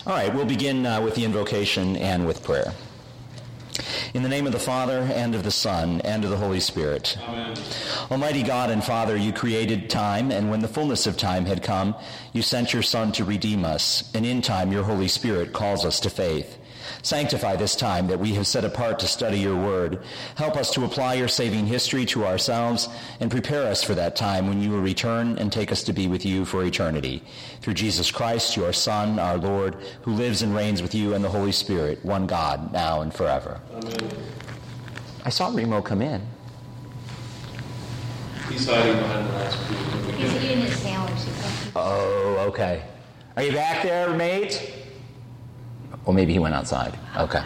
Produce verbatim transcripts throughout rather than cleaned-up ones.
All right, we'll begin uh, with the invocation and with prayer. In the name of the Father, and of the Son, and of the Holy Spirit. Amen. Almighty God and Father, you created time, and when the fullness of time had come, you sent your Son to redeem us, and in time your Holy Spirit calls us to faith. Sanctify this time that we have set apart to study your word. Help us to apply your saving history to ourselves, and prepare us for that time when you will return and take us to be with you for eternity. Through Jesus Christ, your Son, our Lord, who lives and reigns with you and the Holy Spirit, one God, now and forever. Amen. I saw Remo come in. He's hiding behind the last pew. He's eating his sandwich. Oh, okay. Are you back there, mate? Or maybe he went outside. Okay.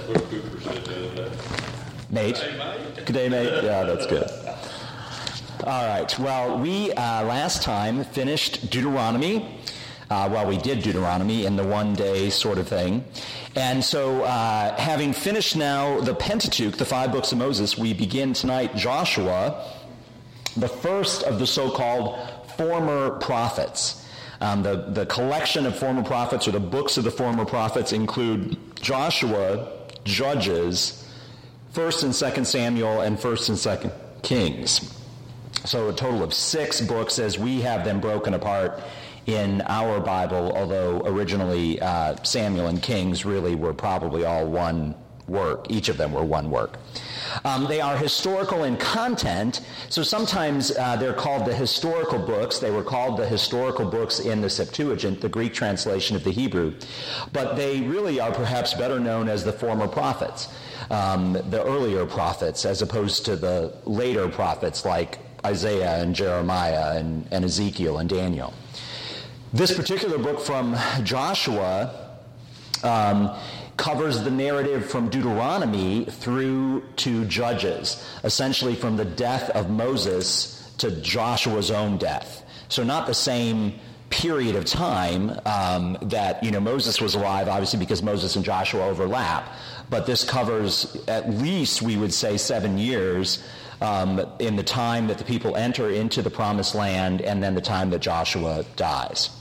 Mate. Good day, mate. Yeah, that's good. All right. Well, we uh, last time finished Deuteronomy. Uh, well, we did Deuteronomy in the one-day sort of thing. And so uh, having finished now the Pentateuch, the five books of Moses, we begin tonight Joshua, the first of the so-called former prophets. Um, the, the collection of former prophets, or the books of the former prophets, include Joshua, Judges, First and Second Samuel, and First and Second Kings. So a total of six books as we have them broken apart in our Bible, although originally uh, Samuel and Kings really were probably all one work. Each of them were one work. Um, they are historical in content, so sometimes uh, they're called the historical books. They were called the historical books in the Septuagint, the Greek translation of the Hebrew. But they really are perhaps better known as the former prophets, um, the earlier prophets, as opposed to the later prophets like Isaiah and Jeremiah and, and Ezekiel and Daniel. This particular book from Joshua um, covers the narrative from Deuteronomy through to Judges, essentially from the death of Moses to Joshua's own death. So not the same period of time um, that, you know, Moses was alive, obviously because Moses and Joshua overlap, but this covers at least, we would say, seven years um, in the time that the people enter into the promised land and then the time that Joshua dies.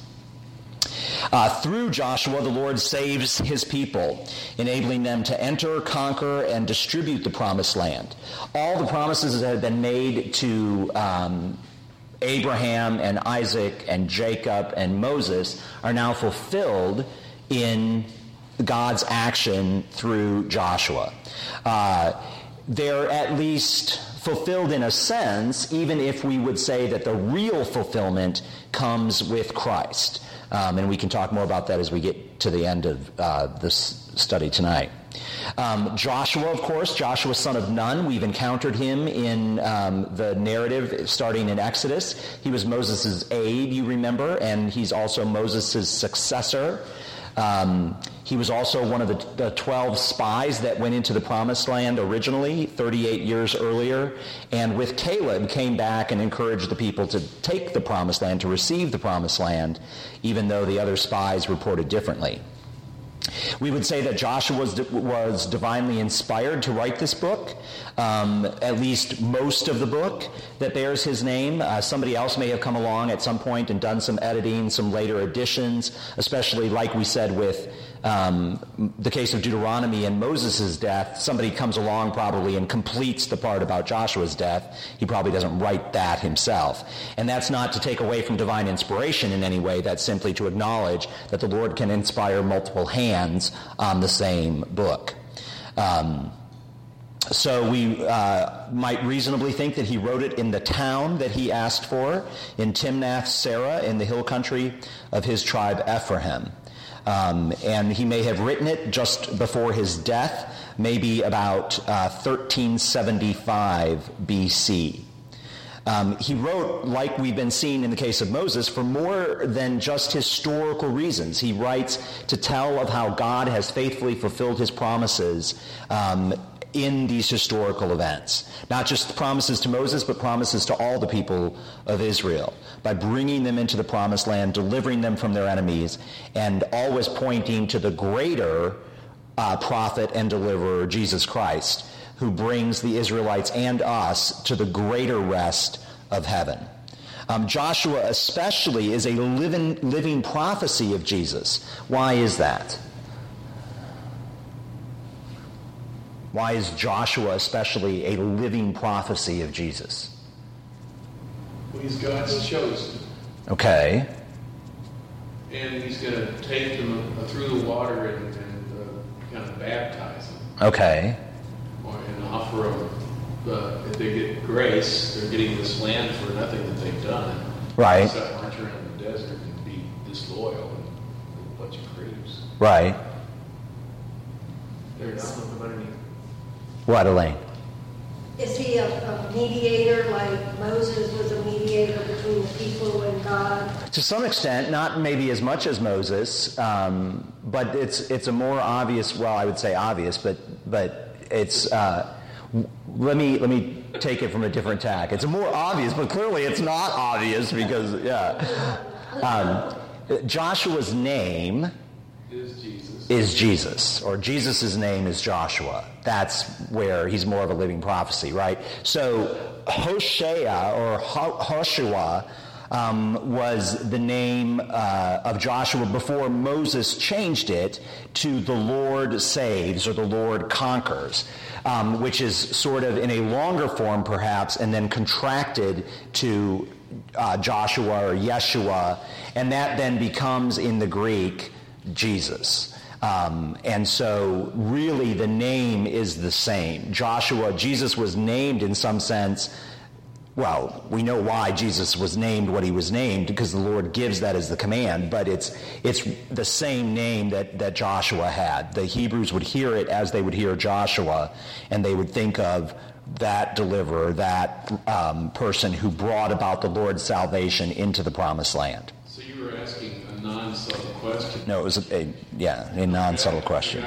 Uh, through Joshua, the Lord saves his people, enabling them to enter, conquer, and distribute the promised land. All the promises that had been made to um, Abraham and Isaac and Jacob and Moses are now fulfilled in God's action through Joshua. Uh, they're at least fulfilled in a sense, even if we would say that the real fulfillment comes with Christ. Um, and we can talk more about that as we get to the end of uh, this study tonight. Um, Joshua, of course, Joshua, son of Nun, we've encountered him in um, the narrative starting in Exodus. He was Moses' aide, you remember, and he's also Moses' successor. Um, he was also one of the, the twelve spies that went into the promised land originally, thirty-eight years earlier, and with Caleb came back and encouraged the people to take the promised land, to receive the promised land, even though the other spies reported differently. We would say that Joshua was, was divinely inspired to write this book, um, at least most of the book that bears his name. Uh, somebody else may have come along at some point and done some editing, some later additions, especially like we said with um, the case of Deuteronomy and Moses' death. Somebody comes along probably and completes the part about Joshua's death. He probably doesn't write that himself. And that's not to take away from divine inspiration in any way. That's simply to acknowledge that the Lord can inspire multiple hands on the same book. Um, so we uh, might reasonably think that he wrote it in the town that he asked for, in Timnath-Serah, in the hill country of his tribe Ephraim. Um, and he may have written it just before his death, maybe about uh, thirteen seventy-five B C. Um, he wrote, like we've been seeing in the case of Moses, for more than just historical reasons. He writes to tell of how God has faithfully fulfilled his promises um, in these historical events. Not just promises to Moses, but promises to all the people of Israel, by bringing them into the promised land, delivering them from their enemies, and always pointing to the greater uh, prophet and deliverer, Jesus Christ, who brings the Israelites and us to the greater rest of heaven. Um, Joshua especially is a living, living prophecy of Jesus. Why is that? Why is Joshua especially a living prophecy of Jesus? Well, he's God's chosen. Okay. And he's going to take them through the water and, and uh, kind of baptize them. Okay. Or, and offer them, uh, if they get grace, they're getting this land for nothing that they've done. Right. So march around the desert and be disloyal and a bunch of creeps. Right. They're not looking underneath. What, Elaine? Is he a, a mediator like Moses was a mediator between the people and God? To some extent, not maybe as much as Moses, um, but it's it's a more obvious. Well, I would say obvious, but but it's. Uh, let me let me take it from a different tack. It's more obvious, but clearly it's not obvious because yeah. Um, Joshua's name Is Jesus. is Jesus, or Jesus' name is Joshua. That's where he's more of a living prophecy, right? So Hoshea or Ho- Hoshua um, was the name uh, of Joshua before Moses changed it to the Lord saves or the Lord conquers, um, which is sort of in a longer form perhaps, and then contracted to uh, Joshua or Yeshua, and that then becomes in the Greek Jesus. Um, and so really the name is the same. Joshua, Jesus was named in some sense, well, we know why Jesus was named what he was named, because the Lord gives that as the command, but it's it's the same name that, that Joshua had. The Hebrews would hear it as they would hear Joshua, and they would think of that deliverer, that um, person who brought about the Lord's salvation into the promised land. So you were asking a non-subtle question. No, it was a, a yeah, a non-subtle question.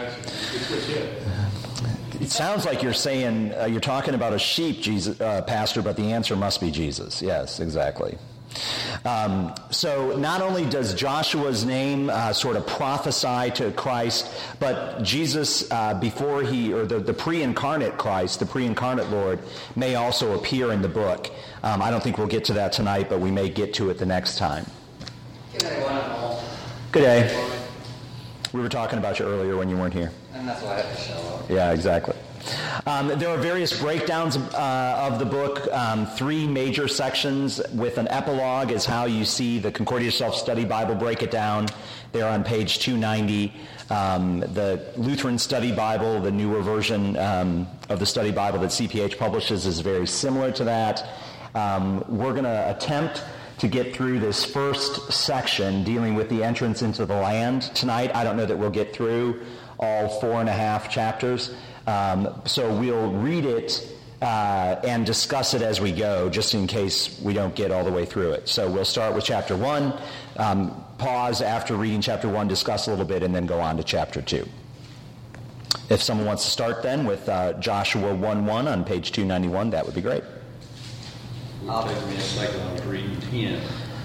It sounds like you're saying uh, you're talking about a sheep, Jesus, uh, Pastor, but the answer must be Jesus. Yes, exactly. Um, so not only does Joshua's name uh, sort of prophesy to Christ, but Jesus, uh, before he, or the, the pre-incarnate Christ, the pre-incarnate Lord, may also appear in the book. Um, I don't think we'll get to that tonight, but we may get to it the next time. Good day, one and all. Good day. We were talking about you earlier when you weren't here. And that's why I had to show up. Yeah, exactly. Um, there are various breakdowns uh, of the book, um, three major sections with an epilogue is how you see the Concordia Self-Study Bible break it down. They're on page two ninety. Um, the Lutheran Study Bible, the newer version um, of the Study Bible that C P H publishes, is very similar to that. Um, we're going to attempt to get through this first section dealing with the entrance into the land tonight. I don't know that we'll get through all four and a half chapters. Um, so we'll read it uh, and discuss it as we go, just in case we don't get all the way through it. So we'll start with chapter one, um, pause after reading chapter one, discuss a little bit, and then go on to chapter two. If someone wants to start then with uh, Joshua one one on page two ninety-one, that would be great. It'll take me a second. I'm reading ten.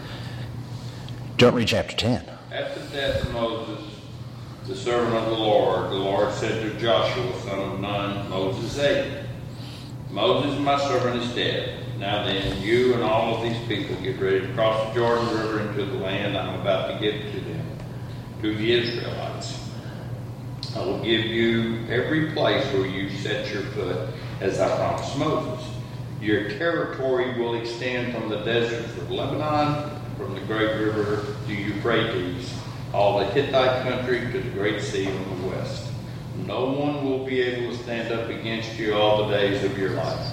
Don't read chapter ten. After the death of Moses, the servant of the Lord, the Lord said to Joshua, son of Nun, Moses' aide, Moses, my servant, is dead. Now then, you and all of these people get ready to cross the Jordan River into the land I'm about to give to them, to the Israelites. I will give you every place where you set your foot, as I promised Moses. Your territory will extend from the deserts of Lebanon, from the great river to Euphrates, all the Hittite country to the great sea on the west. No one will be able to stand up against you all the days of your life.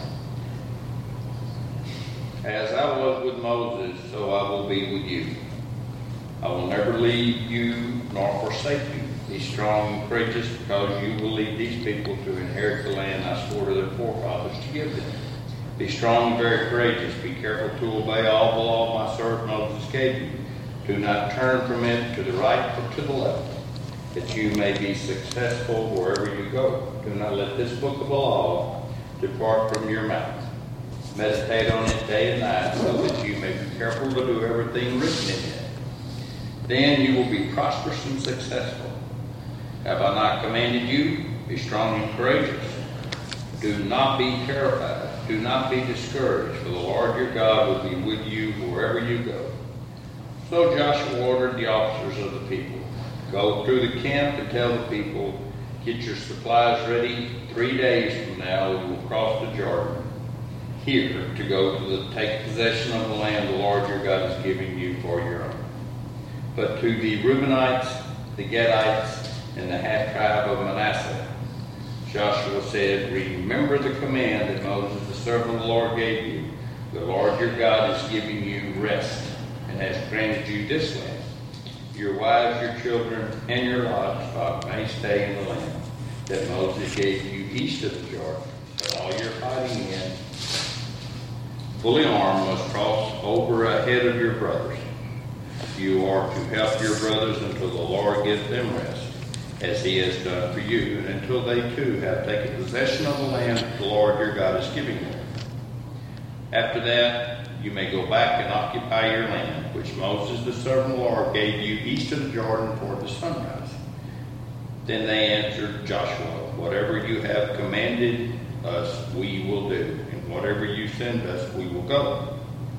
As I was with Moses, so I will be with you. I will never leave you nor forsake you. Be strong and courageous, because you will lead these people to inherit the land I swore to their forefathers to give them. Be strong and very courageous. Be careful to obey all the law my servant Moses gave you. Do not turn from it to the right or to the left, that you may be successful wherever you go. Do not let this book of the law depart from your mouth. Meditate on it day and night, so that you may be careful to do everything written in it. Then you will be prosperous and successful. Have I not commanded you? Be strong and courageous. Do not be terrified. Do not be discouraged, for the Lord your God will be with you wherever you go. So Joshua ordered the officers of the people, go through the camp and tell the people, get your supplies ready. Three days from now we will cross the Jordan here to go to the, take possession of the land the Lord your God is giving you for your own. But to the Reubenites, the Gadites, and the half-tribe of Manasseh, Joshua said, remember the command that Moses, the servant of the Lord, gave you. The Lord your God is giving you rest and has granted you this land. Your wives, your children, and your livestock may stay in the land that Moses gave you east of the Jordan. But all your fighting men, fully armed, must cross over ahead of your brothers. You are to help your brothers until the Lord gives them rest, as he has done for you, and until they too have taken possession of the land the Lord your God is giving them. After that, you may go back and occupy your land, which Moses, the servant of the Lord, gave you east of the Jordan toward the sunrise. Then they answered Joshua, whatever you have commanded us, we will do, and whatever you send us, we will go.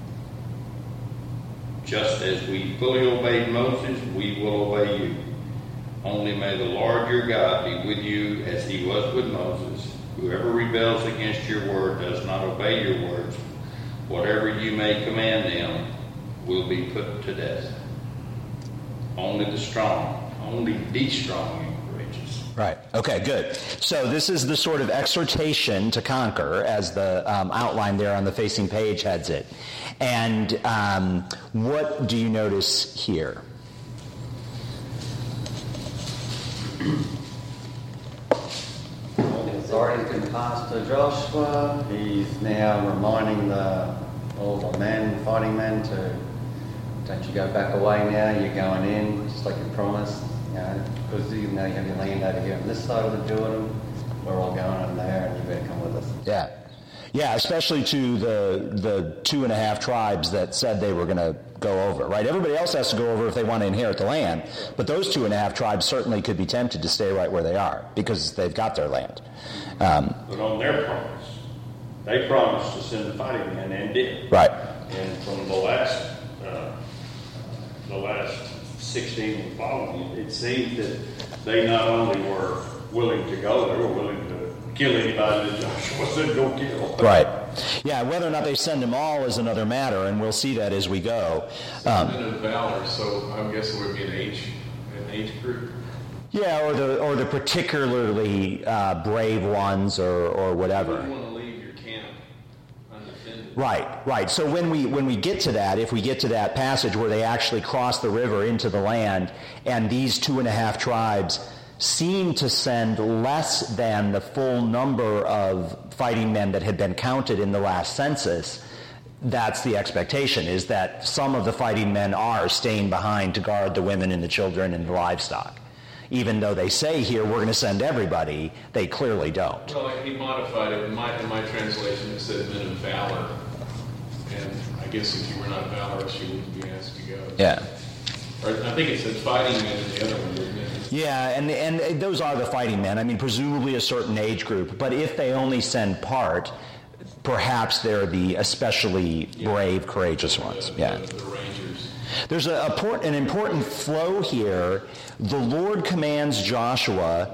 Just as we fully obeyed Moses, we will obey you. Only may the Lord your God be with you as he was with Moses. Whoever rebels against your word does not obey your words. Whatever you may command them will be put to death. Only the strong, only the strong and courageous. Right. Okay, good. So this is the sort of exhortation to conquer, as the um, outline there on the facing page heads it. And um, what do you notice here? All the authority's been passed to Joshua. He's now reminding the all the men, fighting men, to don't you go back away now. You're going in, just like you promised. You know, because you know you have your land over here on this side of the Jordan. We're all going in there, and you better come with us. Yeah. Yeah, especially to the the two and a half tribes that said they were going to go over, right? Everybody else has to go over if they want to inherit the land, but those two and a half tribes certainly could be tempted to stay right where they are because they've got their land. Um, But on their promise, they promised to send the fighting men and did. right. And from the last, uh, the last sixteen and following, it seemed that they not only were willing to go, they were willing to kill anybody that Joshua said go kill. Right. Yeah, whether or not they send them all is another matter, and we'll see that as we go. Um, Men of valor, so I'm guessing it would be an age, an age group. yeah, or the or the particularly uh, brave ones, or or You whatever. wouldn't want to leave your camp undefended. Right, right. So when we when we get to that, if we get to that passage where they actually cross the river into the land, and these two and a half tribes seem to send less than the full number of fighting men that had been counted in the last census, that's the expectation, is that some of the fighting men are staying behind to guard the women and the children and the livestock. Even though they say here, we're going to send everybody, they clearly don't. Well, he modified it. In my, in my translation, it said men of valor. And I guess if you were not valorous, you wouldn't be asked to go. Yeah. Or I think it said fighting men in the other one, didn't it? Yeah, and and those are the fighting men. I mean, presumably a certain age group. But if they only send part, perhaps they're the especially brave, courageous ones. The, Yeah. the, the Rangers. There's a, a port, an important flow here. The Lord commands Joshua.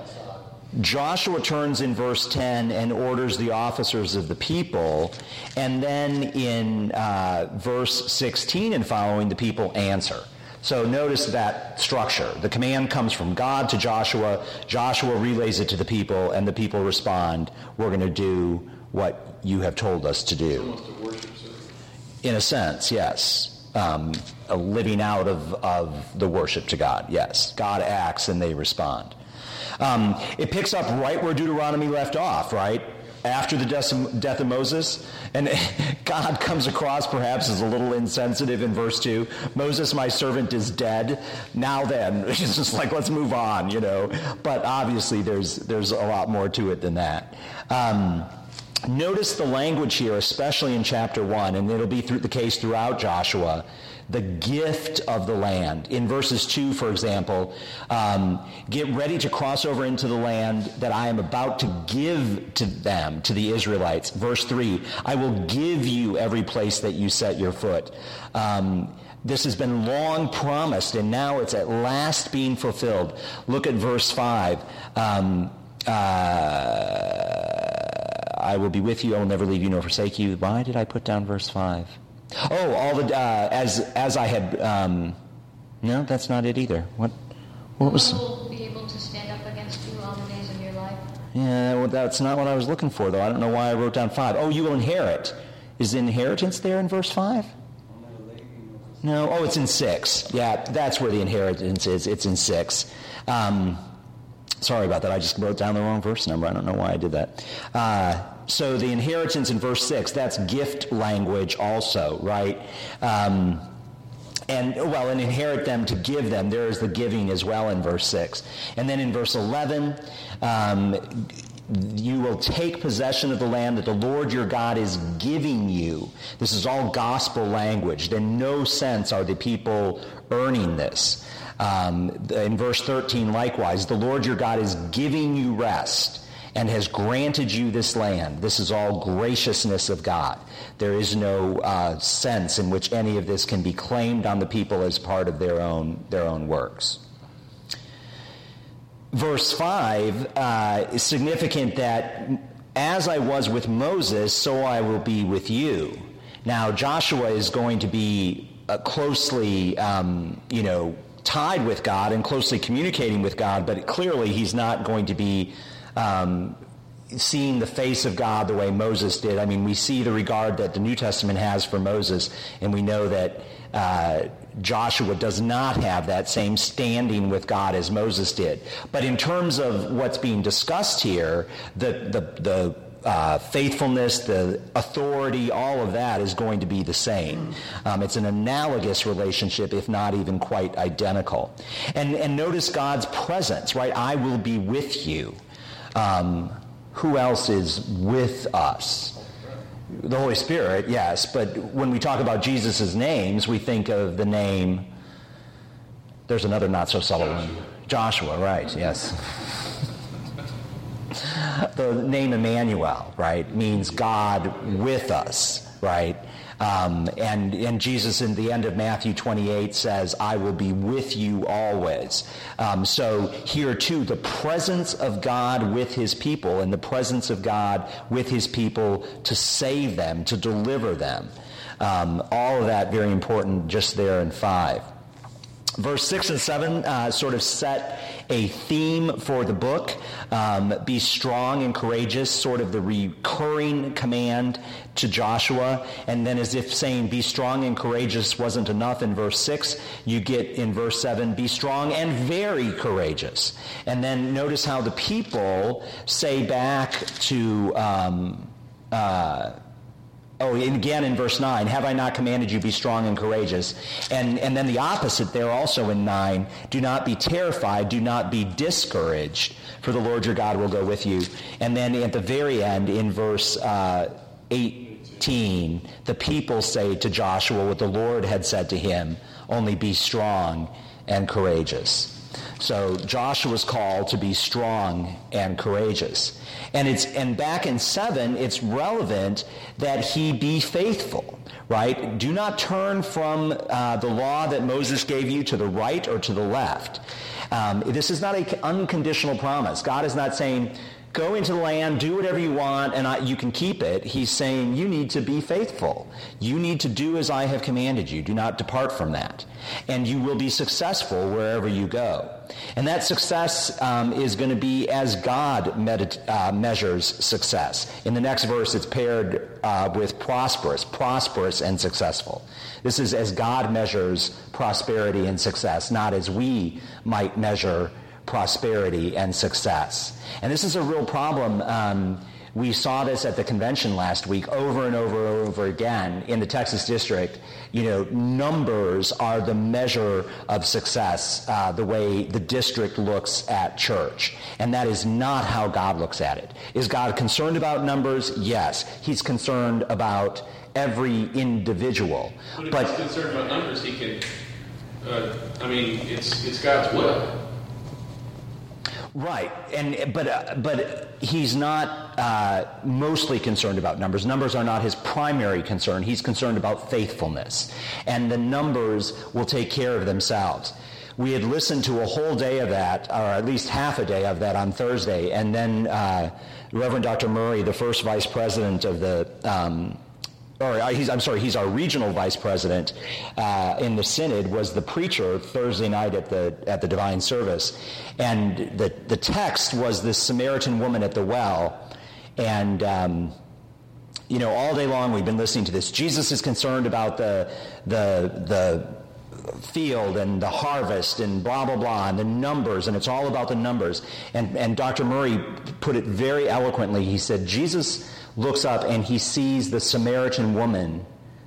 Joshua turns in verse ten and orders the officers of the people. And then in uh, verse sixteen and following, the people answer. So notice that structure. The command comes from God to Joshua. Joshua relays it to the people, and the people respond, we're going to do what you have told us to do. It's almost a worship service. In a sense, yes. Um, a living out of, of the worship to God, yes. God acts and they respond. Um, it picks up right where Deuteronomy left off, right? After the death of Moses. And God comes across perhaps as a little insensitive in verse two. Moses, my servant, is dead. Now then. It's just like, let's move on, you know. But obviously there's there's a lot more to it than that. Um, notice the language here, especially in chapter one, and it'll be through the case throughout Joshua, the gift of the land. In verses two, for example, um, get ready to cross over into the land that I am about to give to them, to the Israelites. Verse three, I will give you every place that you set your foot. Um, this has been long promised, and now it's at last being fulfilled. Look at verse five. Um, uh, I will be with you, I will never leave you nor forsake you. Why did I put down verse five? Oh, all the, uh, as as I had, um, no, that's not it either. What, what was? You will be able to stand up against you all the days of your life. Yeah, well, that's not what I was looking for, though. I don't know why I wrote down five. Oh, you will inherit. Is the inheritance there in verse five? No, oh, it's in six. Yeah, that's where the inheritance is. It's in six. Um, Sorry about that. I just wrote down the wrong verse number. I don't know why I did that. Uh, so the inheritance in verse six, that's gift language also, right? Um, and, well, and inherit them to give them. There is the giving as well in verse six. And then in verse eleven, um, you will take possession of the land that the Lord your God is giving you. This is all gospel language. In no sense are the people earning this. Um, in verse thirteen, likewise, the Lord your God is giving you rest and has granted you this land. This is all graciousness of God. There is no uh, sense in which any of this can be claimed on the people as part of their own their own works. Verse five uh, is significant that as I was with Moses, so I will be with you. Now, Joshua is going to be uh, closely, um, you know, tied with God and closely communicating with God, but clearly he's not going to be um, seeing the face of God the way Moses did. I mean, we see the regard that the New Testament has for Moses, and we know that uh, Joshua does not have that same standing with God as Moses did. But in terms of what's being discussed here, the the the Uh, faithfulness, the authority, all of that is going to be the same. Um, it's an analogous relationship, if not even quite identical. And, and notice God's presence, right? I will be with you. Um, who else is with us? The Holy Spirit, yes. But when we talk about Jesus' names, we think of the name, there's another not so subtle one. Joshua, right, yes. The name Emmanuel, right, means God with us, right? Um, and, and Jesus in the end of Matthew twenty-eight says, I will be with you always. Um, so here too, the presence of God with his people and the presence of God with his people to save them, to deliver them. Um, all of that very important just there in five. Verse six and seven uh, sort of set a theme for the book. Um, be strong and courageous, sort of the recurring command to Joshua. And then as if saying be strong and courageous wasn't enough in verse six, you get in verse seven, be strong and very courageous. And then notice how the people say back to... Um, uh, Oh, and again in verse nine, have I not commanded you be strong and courageous? And and then the opposite there also in nine, do not be terrified, do not be discouraged, for the Lord your God will go with you. And then at the very end in verse uh, eighteen, the people say to Joshua what the Lord had said to him, only be strong and courageous. So Joshua's call to be strong and courageous. And it's and back in seven, it's relevant that he be faithful, right? Do not turn from uh, the law that Moses gave you to the right or to the left. Um, this is not an unconditional promise. God is not saying, go into the land, do whatever you want, and I, you can keep it. He's saying you need to be faithful. You need to do as I have commanded you. Do not depart from that. And you will be successful wherever you go. And that success um, is going to be as God medit- uh, measures success. In the next verse, it's paired uh, with prosperous, prosperous and successful. This is as God measures prosperity and success, not as we might measure prosperity and success. And this is a real problem. Um, we saw this at the convention last week over and over and over again in the Texas district. You know, numbers are the measure of success, uh, the way the district looks at church. And that is not how God looks at it. Is God concerned about numbers? Yes. He's concerned about every individual. But if But he's concerned about numbers, he can, uh, I mean, it's it's God's will. right, and but uh, but he's not uh, mostly concerned about numbers. Numbers are not his primary concern. He's concerned about faithfulness, and the numbers will take care of themselves. We had listened to a whole day of that, or at least half a day of that on Thursday, and then uh, Reverend Doctor Murray, the first vice president of the, um, or he's, I'm sorry, he's our regional vice president uh, in the synod, was the preacher Thursday night at the at the divine service, and the the text was this Samaritan woman at the well, and. Um, you know, all day long we've been listening to this. Jesus is concerned about the the the. field and the harvest and blah, blah, blah, and the numbers, and it's all about the numbers. And, and Doctor Murray put it very eloquently. He said, Jesus looks up and he sees the Samaritan woman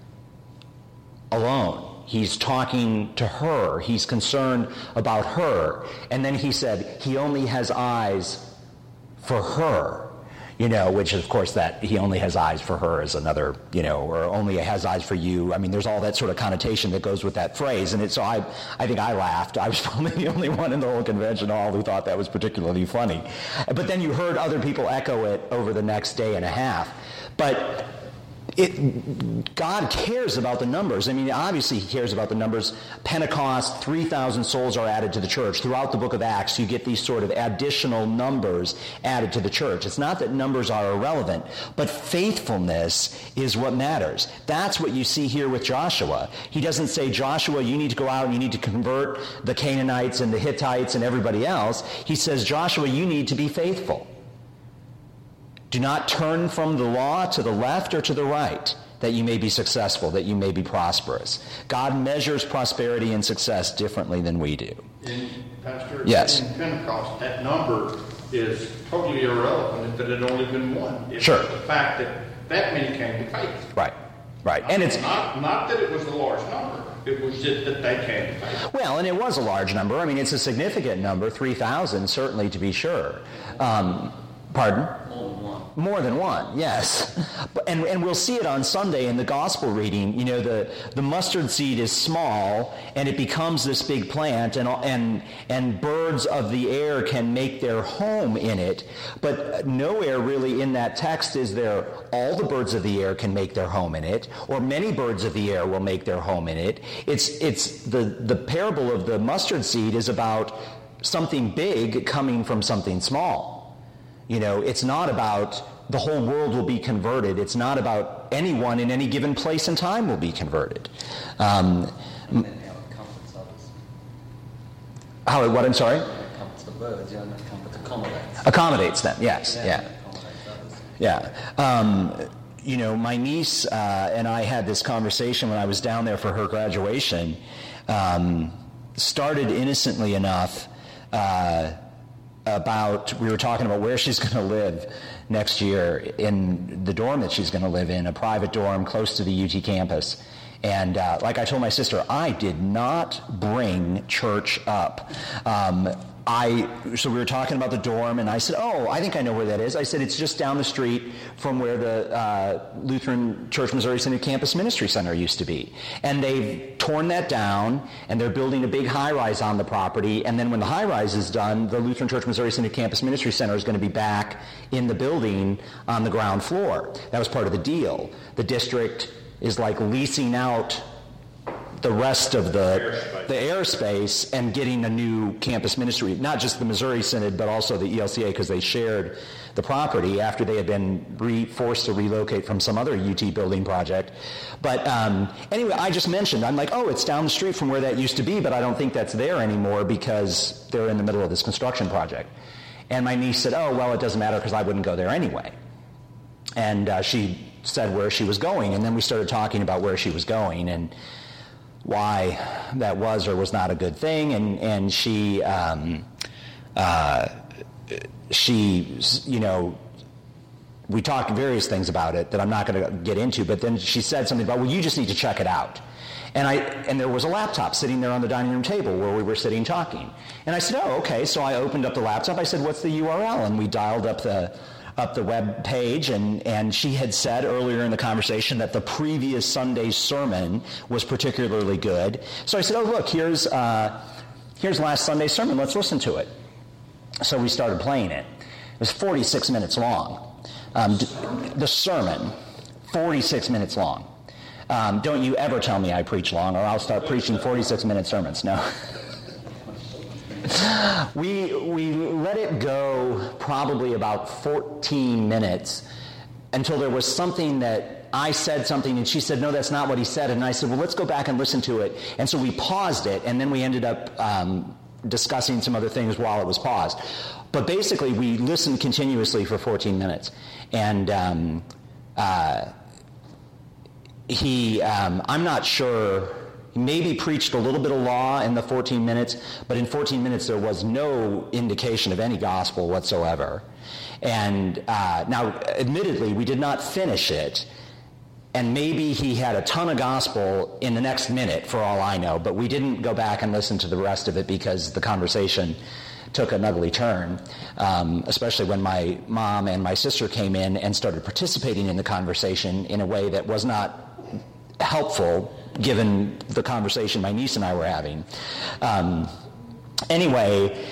alone. He's talking to her. He's concerned about her. And then he said, he only has eyes for her. You know, which of course that he only has eyes for her is another, you know, or only has eyes for you. I mean, there's all that sort of connotation that goes with that phrase. And it, so I, I think I laughed. I was probably the only one in the whole convention hall who thought that was particularly funny. But then you heard other people echo it over the next day and a half. But it, God cares about the numbers. I mean, obviously he cares about the numbers. Pentecost, three thousand souls are added to the church. Throughout the book of Acts, you get these sort of additional numbers added to the church. It's not that numbers are irrelevant, but faithfulness is what matters. That's what you see here with Joshua. He doesn't say, Joshua, you need to go out and you need to convert the Canaanites and the Hittites and everybody else. He says, Joshua, you need to be faithful. Do not turn from the law to the left or to the right, that you may be successful, that you may be prosperous. God measures prosperity and success differently than we do. In, Pastor, yes. in Pentecost, that number is totally irrelevant if it had only been one. It's sure. the fact that that many came to faith. Right, right. And it's not, not that it was a large number. It was just that they came to faith. Well, and it was a large number. I mean, it's a significant number, three thousand, certainly, to be sure. Um, pardon? More than one, yes. And, and we'll see it on Sunday in the gospel reading. You know, the, the mustard seed is small, and it becomes this big plant, and, and, and birds of the air can make their home in it. But nowhere really in that text is there all the birds of the air can make their home in it, or many birds of the air will make their home in it. It's, it's the, the parable of the mustard seed is about something big coming from something small. You know, it's not about the whole world will be converted. It's not about anyone in any given place and time will be converted. Um, and then how it comforts others. How, what, I'm sorry? It comforts the birds, yeah, and it comforts, accommodates. Accommodates them, yes, Yeah. yeah. Accommodates others. Yeah. Um, you know, my niece uh, and I had this conversation when I was down there for her graduation. Um, started innocently enough uh, about, we were talking about where she's going to live next year in the dorm that she's going to live in, a private dorm close to the U T campus. And uh, like I told my sister, I did not bring church up. Um, I so we were talking about the dorm, and I said, oh, I think I know where that is. I said, it's just down the street from where the uh, Lutheran Church Missouri Synod Campus Ministry Center used to be. And they've torn that down, and they're building a big high-rise on the property. And then when the high-rise is done, the Lutheran Church Missouri Synod Campus Ministry Center is going to be back in the building on the ground floor. That was part of the deal. The district is like leasing out the rest of the airspace. the airspace and getting a new campus ministry, not just the Missouri Synod, but also the E L C A, because they shared the property after they had been re- forced to relocate from some other U T building project. But um, anyway, I just mentioned, I'm like, oh, it's down the street from where that used to be, but I don't think that's there anymore because they're in the middle of this construction project. And my niece said, oh, well, it doesn't matter because I wouldn't go there anyway. And uh, she said where she was going, and then we started talking about where she was going, and why that was or was not a good thing, and and she um, uh, she you know we talked various things about it that I'm not going to get into, but then she said something about, well, you just need to check it out. And I and there was a laptop sitting there on the dining room table where we were sitting talking, and I said, oh, okay. So I opened up the laptop. I said, what's the U R L? And we dialed up the up the web page, and, and she had said earlier in the conversation that the previous Sunday's sermon was particularly good. So I said, oh, look, here's uh, here's last Sunday's sermon. Let's listen to it. So we started playing it. It was forty-six minutes long. Um, the sermon, forty-six minutes long. Um, don't you ever tell me I preach long, or I'll start preaching forty-six minute sermons. No. we we let it go probably about fourteen minutes until there was something that I said something and she said, no, that's not what he said. And I said, well, let's go back and listen to it. And so we paused it, and then we ended up um, discussing some other things while it was paused. But basically, we listened continuously for fourteen minutes. And um, uh, he, um, I'm not sure... He maybe preached a little bit of law in the fourteen minutes, but in fourteen minutes there was no indication of any gospel whatsoever. And uh, now, admittedly, we did not finish it, and maybe he had a ton of gospel in the next minute, for all I know, but we didn't go back and listen to the rest of it because the conversation took an ugly turn, um, especially when my mom and my sister came in and started participating in the conversation in a way that was not helpful given the conversation my niece and I were having. Um, anyway,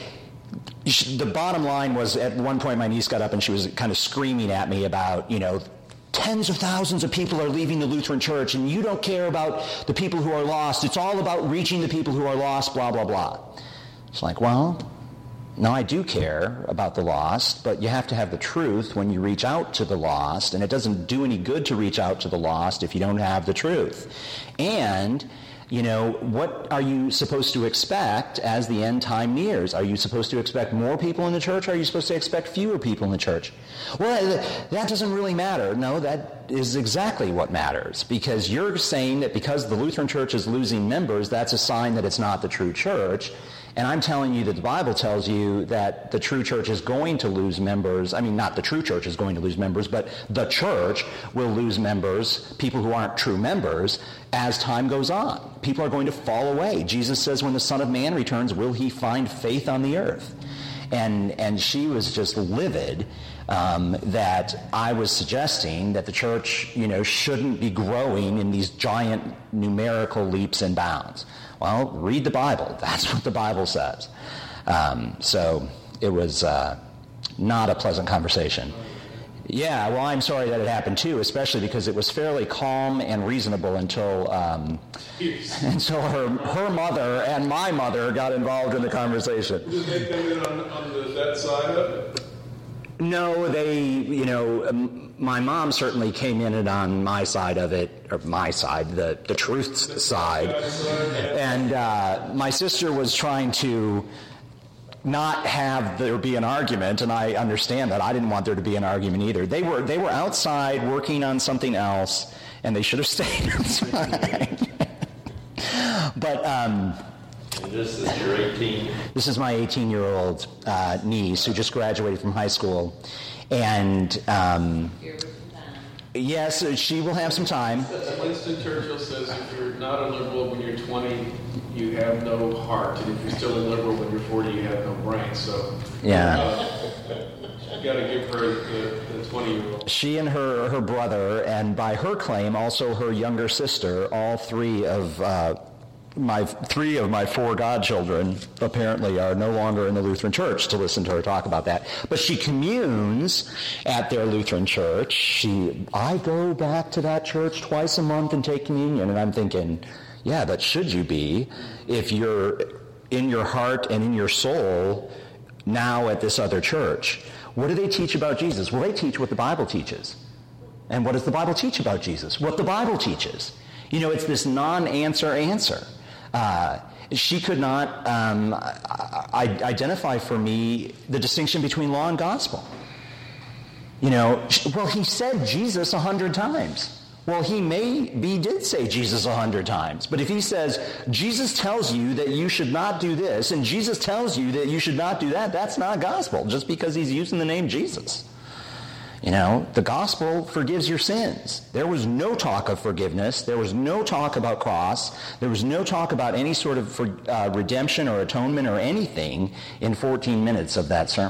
the bottom line was, at one point my niece got up and she was kind of screaming at me about, you know, tens of thousands of people are leaving the Lutheran Church and you don't care about the people who are lost. It's all about reaching the people who are lost, blah, blah, blah. It's like, well, no, I do care about the lost, but you have to have the truth when you reach out to the lost, and it doesn't do any good to reach out to the lost if you don't have the truth. And, you know, what are you supposed to expect as the end time nears? Are you supposed to expect more people in the church, or are you supposed to expect fewer people in the church? Well, that doesn't really matter. No, that is exactly what matters, because you're saying that because the Lutheran Church is losing members, that's a sign that it's not the true church. And I'm telling you that the Bible tells you that the true church is going to lose members. I mean, not the true church is going to lose members, but the church will lose members, people who aren't true members, as time goes on. People are going to fall away. Jesus says when the Son of Man returns, will he find faith on the earth? And and she was just livid um, that I was suggesting that the church, you know, shouldn't be growing in these giant numerical leaps and bounds. Well, read the Bible. That's what the Bible says. Um, so it was uh, not a pleasant conversation. Yeah, well, I'm sorry that it happened too, especially because it was fairly calm and reasonable until um, until her her mother and my mother got involved in the conversation. Did they come in on, on the, that side of it? No, they, you know, um, my mom certainly came in it on my side of it, or my side, the, the truth side. And uh, my sister was trying to not have there be an argument, and I understand that. I didn't want there to be an argument either. They were they were outside working on something else, and they should have stayed outside. But um, and this is your eighteen? This is my eighteen-year-old uh, niece who just graduated from high school. And um, yes, she will have some time. Winston Churchill says if you're not a liberal when you're twenty, you have no heart. And if you're still a liberal when you're forty, you have no brain. So yeah. Uh, you got to give her the, the twenty-year-old. She and her, her brother, and by her claim, also her younger sister, all three of... Uh, My three of my four godchildren apparently are no longer in the Lutheran Church to listen to her talk about that. But she communes at their Lutheran church. She, I go back to that church twice a month and take communion. And I'm thinking, yeah, but should you be if you're in your heart and in your soul now at this other church? What do they teach about Jesus? Well, they teach what the Bible teaches. And what does the Bible teach about Jesus? What the Bible teaches. You know, it's this non-answer answer. Uh, she could not um, I- identify for me the distinction between law and gospel. You know, well, he said Jesus a hundred times. Well, he maybe did say Jesus a hundred times. But if he says, Jesus tells you that you should not do this, and Jesus tells you that you should not do that, that's not gospel, just because he's using the name Jesus. You know, the gospel forgives your sins. There was no talk of forgiveness. There was no talk about cross. There was no talk about any sort of for, uh, redemption or atonement or anything in fourteen minutes of that sermon.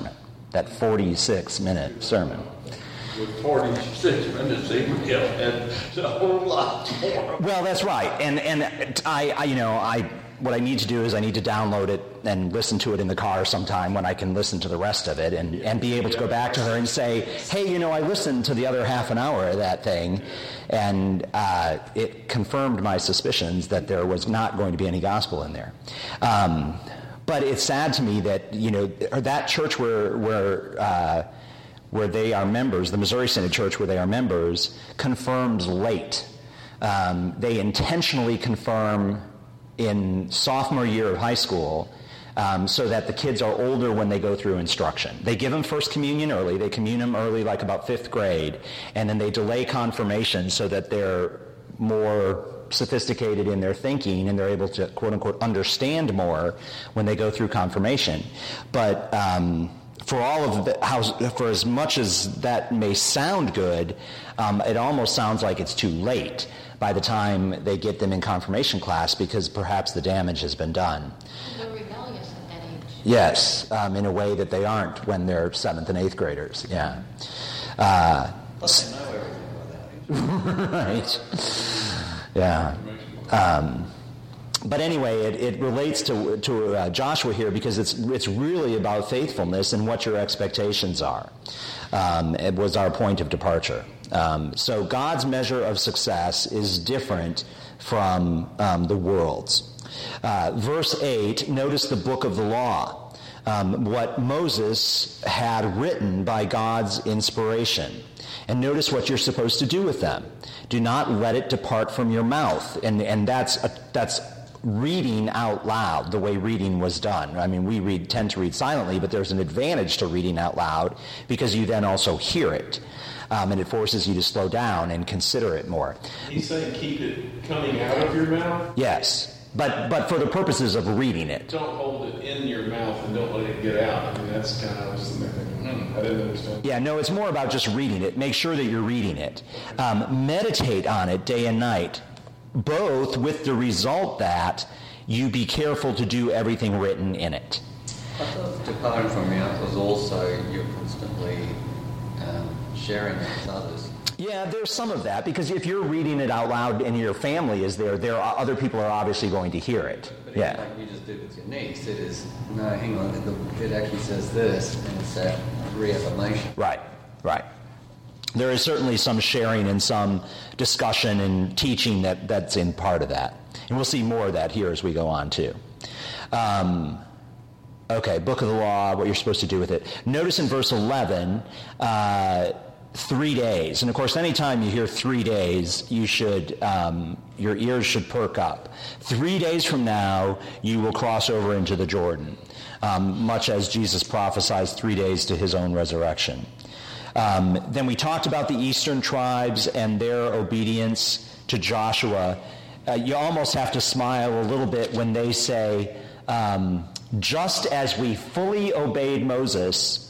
that forty-six minute sermon. With forty-six minutes, he would have had a whole lot more. Well, that's right. And and I, I, you know, I what I need to do is I need to download it and listen to it in the car sometime when I can listen to the rest of it and, and be able to go back to her and say, hey, you know, I listened to the other half an hour of that thing, and uh, it confirmed my suspicions that there was not going to be any gospel in there. Um, but it's sad to me that, you know, that church where where uh, where they are members, the Missouri Synod Church where they are members, confirms late. Um, they intentionally confirm in sophomore year of high school um, so that the kids are older when they go through instruction. They give them First Communion early. They commune them early, like about fifth grade, and then they delay confirmation so that they're more sophisticated in their thinking and they're able to, quote-unquote, understand more when they go through confirmation. But um, for all of the, how, for as much as that may sound good, um, it almost sounds like it's too late by the time they get them in confirmation class, because perhaps the damage has been done. They're rebellious at that age. Yes, um, in a way that they aren't when they're seventh and eighth graders. Yeah. Uh, Plus they know everything by that age. right. Yeah. Um, but anyway, it, it relates to to uh, Joshua here because it's it's really about faithfulness and what your expectations are. Um, it was our point of departure. Um, so God's measure of success is different from um, the world's. Uh, verse eight, notice the book of the law, um, what Moses had written by God's inspiration. And notice what you're supposed to do with them. Do not let it depart from your mouth. And, and that's a, that's reading out loud, the way reading was done. I mean, we read tend to read silently, but there's an advantage to reading out loud because you then also hear it. Um, and it forces you to slow down and consider it more. He's saying keep it coming out of your mouth? Yes, but but for the purposes of reading it. Don't hold it in your mouth and don't let it get out. I mean, that's kind of just the thing. Hmm, I didn't understand. Yeah, no, it's more about just reading it. Make sure that you're reading it. Um, meditate on it day and night, both with the result that you be careful to do everything written in it. I thought departing from your mouth was also you're constantly um, sharing it with others. Yeah, there's some of that, because if you're reading it out loud and your family is there, there are other people are obviously going to hear it. But Yeah. like you just did with your niece, it is, no, hang on, it, it actually says this, and it's that reaffirmation. Right, right. There is certainly some sharing and some discussion and teaching that, that's in part of that. And we'll see more of that here as we go on, too. Um, okay, book of the law, what you're supposed to do with it. Notice in verse eleven, uh, three days. And, of course, anytime you hear three days, you should, um, your ears should perk up. Three days from now, you will cross over into the Jordan, um, much as Jesus prophesied three days to his own resurrection. Um, then we talked about the eastern tribes and their obedience to Joshua. Uh, you almost have to smile a little bit when they say, um, just as we fully obeyed Moses,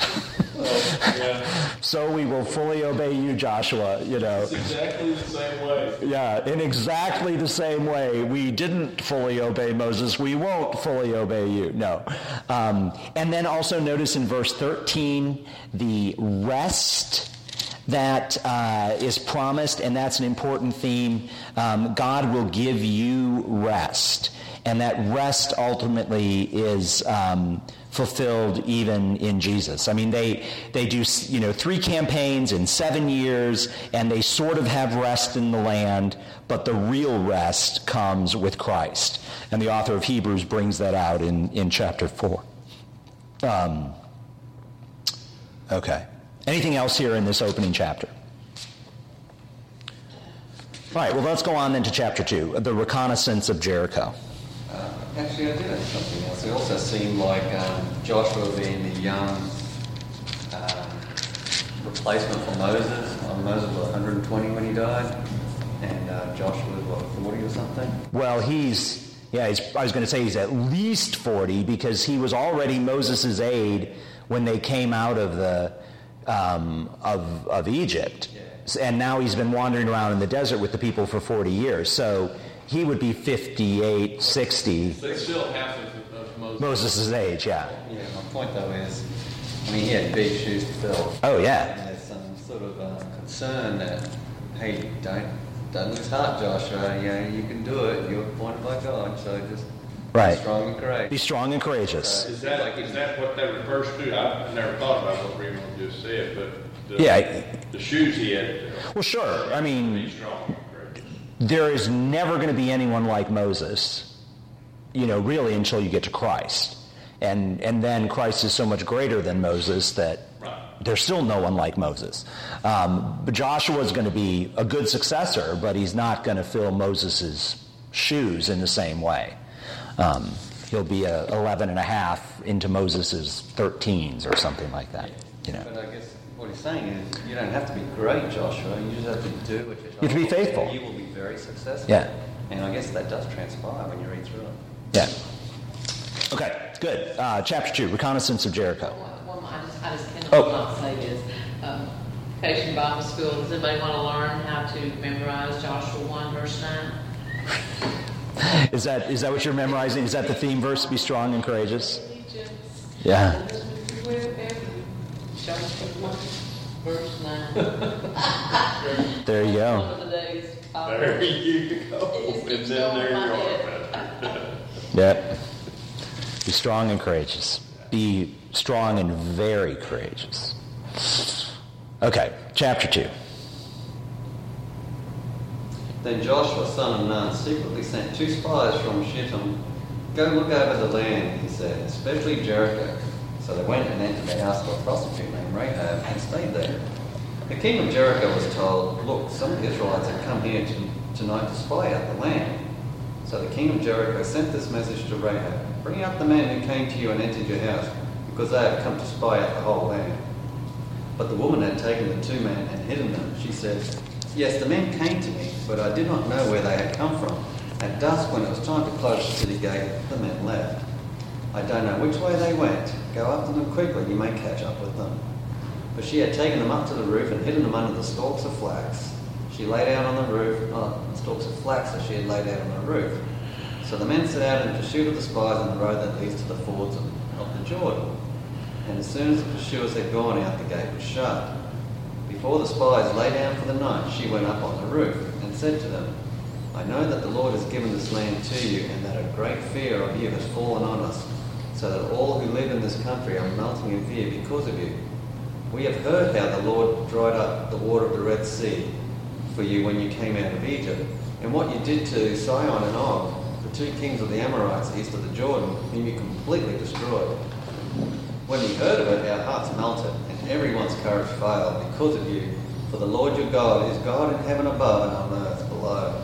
Oh, yeah. so we will fully obey you, Joshua, you know. It's exactly the same way. Yeah, in exactly the same way. We didn't fully obey Moses. We won't fully obey you. No. Um, and then also notice in verse thirteen, the rest that uh, is promised, and that's an important theme. Um, God will give you rest. And that rest ultimately is um, fulfilled even in Jesus. I mean, they they do, you know, three campaigns in seven years, and they sort of have rest in the land, but the real rest comes with Christ. And the author of Hebrews brings that out in, in chapter four. Um, okay. Anything else here in this opening chapter? All right, well, let's go on then to chapter two, the reconnaissance of Jericho. Uh, actually, I did have something else. It also seemed like um, Joshua being the young um, replacement for Moses. Uh, Moses was one hundred twenty when he died, and uh, Joshua was, what, forty or something? Well, he's, yeah, he's, I was going to say he's at least forty, because he was already Moses' aide when they came out of the um, of, of Egypt. Yeah. And now he's been wandering around in the desert with the people for forty years. So he would be fifty-eight, sixty. But still half of, of Moses. Moses' age, yeah. Yeah, my point though is I mean, he had big shoes to fill. Oh, yeah. And there's some sort of uh, concern that, hey, don't don't lose heart, Joshua. You know, you can do it. You're appointed by God, so just Right. be strong and courageous. Be strong and courageous. So- Is that, is that what that refers to? I've never thought about what Raymond just said, but the, Yeah. the shoes he had. Well, sure. I Be mean, strong. Correct. there is never going to be anyone like Moses, you know, really until you get to Christ. And and then Christ is so much greater than Moses that Right. there's still no one like Moses. Um, but Joshua is going to be a good successor, but he's not going to fill Moses's shoes in the same way. Um, he'll be a eleven and a half into Moses's thirteens or something like that. You know, But I guess what he's saying is you don't have to be great, Joshua. You just have to do what you're told. You have to be faithful. You will be very successful. Yeah. And I guess that does transpire when you read through it. yeah. Okay, good. Uh, chapter two, reconnaissance of Jericho. One, one, I just, I just Oh. cannot not say this. Um, Vacation Bible School, does anybody want to learn how to memorize Joshua one, verse nine? Is that is that what you're memorizing? Is that the theme verse? Be strong and courageous. Allegiance. Yeah. Joshua one, verse nine. There you One go. of the days. I'll- There you go. It just And keeps then going there in you my are. head. Yep. Be strong and courageous. Be strong and very courageous. Okay, chapter two. Then Joshua, son of Nun, secretly sent two spies from Shittim. Go look over the land, he said, especially Jericho. So they went and entered the house of a prostitute named Rahab and stayed there. The king of Jericho was told, look, some of the Israelites have come here to, tonight to spy out the land. So the king of Jericho sent this message to Rahab, bring out the men who came to you and entered your house, because they have come to spy out the whole land. But the woman had taken the two men and hidden them. She said, yes, the men came to me, but I did not know where they had come from. At dusk, when it was time to close the city gate, the men left. I don't know which way they went. Go after them quickly, you may catch up with them. But she had taken them up to the roof and hidden them under the stalks of flax. She lay down on the roof, oh, the stalks of flax that she had laid out on the roof. So the men set out in pursuit of the spies on the road that leads to the fords of, of the Jordan. And as soon as the pursuers had gone out, the gate was shut. Before the spies lay down for the night, she went up on the roof and said to them, I know that the Lord has given this land to you, and that a great fear of you has fallen on us, so that all who live in this country are melting in fear because of you. We have heard how the Lord dried up the water of the Red Sea for you when you came out of Egypt, and what you did to Sihon and Og, the two kings of the Amorites east of the Jordan, whom you completely destroyed. When we heard of it, our hearts melted, and everyone's courage failed because of you. For the Lord your God is God in heaven above and on earth below.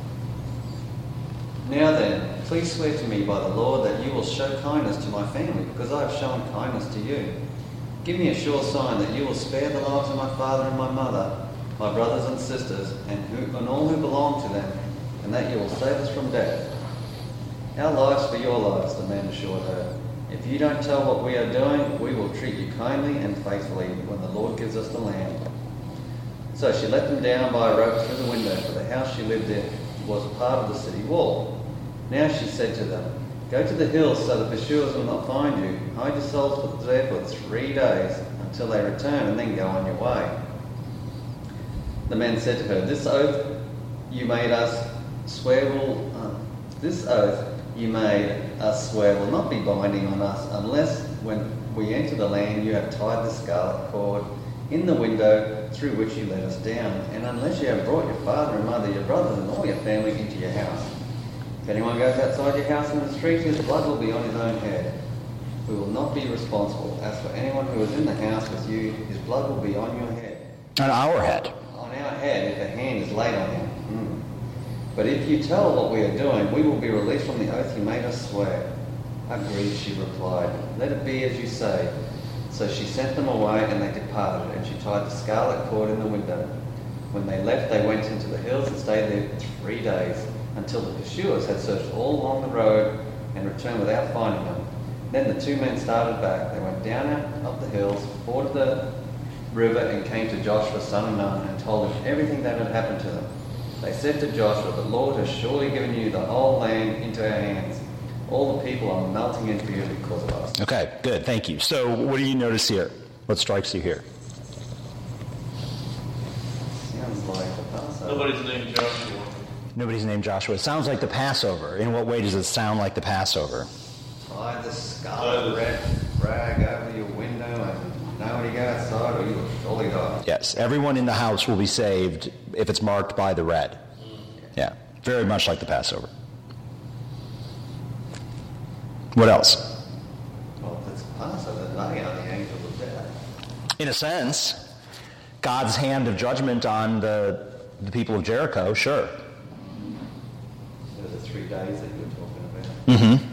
Now then, please swear to me by the Lord that you will show kindness to my family, because I have shown kindness to you. Give me a sure sign that you will spare the lives of my father and my mother, my brothers and sisters, and, who, and all who belong to them, and that you will save us from death. Our lives for your lives, the men assured her. If you don't tell what we are doing, we will treat you kindly and faithfully when the Lord gives us the land. So she let them down by a rope through the window, for the house she lived in was part of the city wall. Now she said to them, go to the hills so the pursuers will not find you. Hide yourselves there for three days until they return, and then go on your way. The men said to her, this oath you made us swear will, uh, this oath you made us swear will not be binding on us unless when we enter the land you have tied the scarlet cord in the window through which you let us down, and unless you have brought your father and mother, your brothers and all your family into your house. If anyone goes outside your house in the street, his blood will be on his own head. We will not be responsible. As for anyone who is in the house with you, his blood will be on your head. On our head. On our head if a hand is laid on him. Mm. But if you tell what we are doing, we will be released from the oath you made us swear. Agreed, she replied. Let it be as you say. So she sent them away, and they departed, and she tied the scarlet cord in the window. When they left, they went into the hills and stayed there three days, until the pursuers had searched all along the road and returned without finding them. Then the two men started back. They went down out of the hills, forded the river, and came to Joshua, son of Nun, and told him everything that had happened to them. They said to Joshua, the Lord has surely given you the whole land into our hands. All the people are melting into you because of us. Okay, good, thank you. So what do you notice here? What strikes you here? Sounds like the Passover. Nobody's named Joshua. Nobody's named Joshua. It sounds like the Passover. In what way does it sound like the Passover? Tie the scarlet red rag over your window and know when you go outside or you will surely die. Yes, everyone in the house will be saved if it's marked by the red. Yeah, very much like the Passover. What else? Well, if it's Passover, they are the angels of death. In a sense, God's hand of judgment on the, the people of Jericho, sure. They're the three days that you were talking about. Mm-hmm.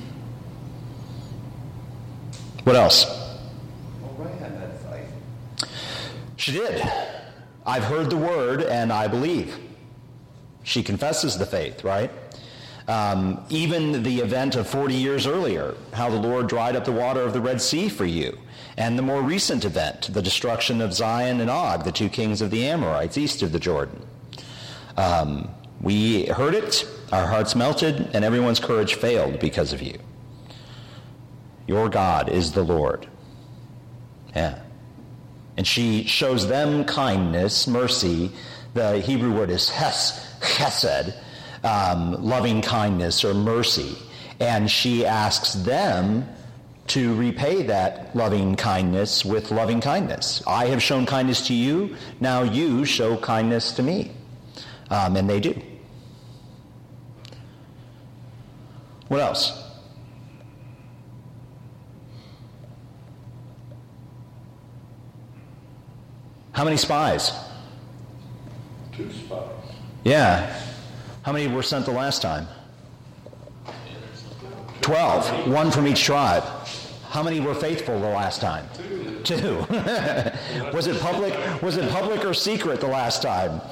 What else? Well, Rahab had faith. She did. I've heard the word and I believe. She confesses the faith, right? Um, even the event of forty years earlier, how the Lord dried up the water of the Red Sea for you. And the more recent event, the destruction of Zion and Og, the two kings of the Amorites east of the Jordan. Um, we heard it, our hearts melted, and everyone's courage failed because of you. Your God is the Lord. Yeah. And she shows them kindness, mercy. The Hebrew word is ches, chesed, um, loving kindness or mercy. And she asks them to repay that loving kindness with loving kindness. I have shown kindness to you, now you show kindness to me. Um, and they do. What else? How many spies? Two spies. Yeah. How many were sent the last time? Twelve. One from each tribe. How many were faithful the last time? Two. Two. Was it public? Was it public or secret the last time?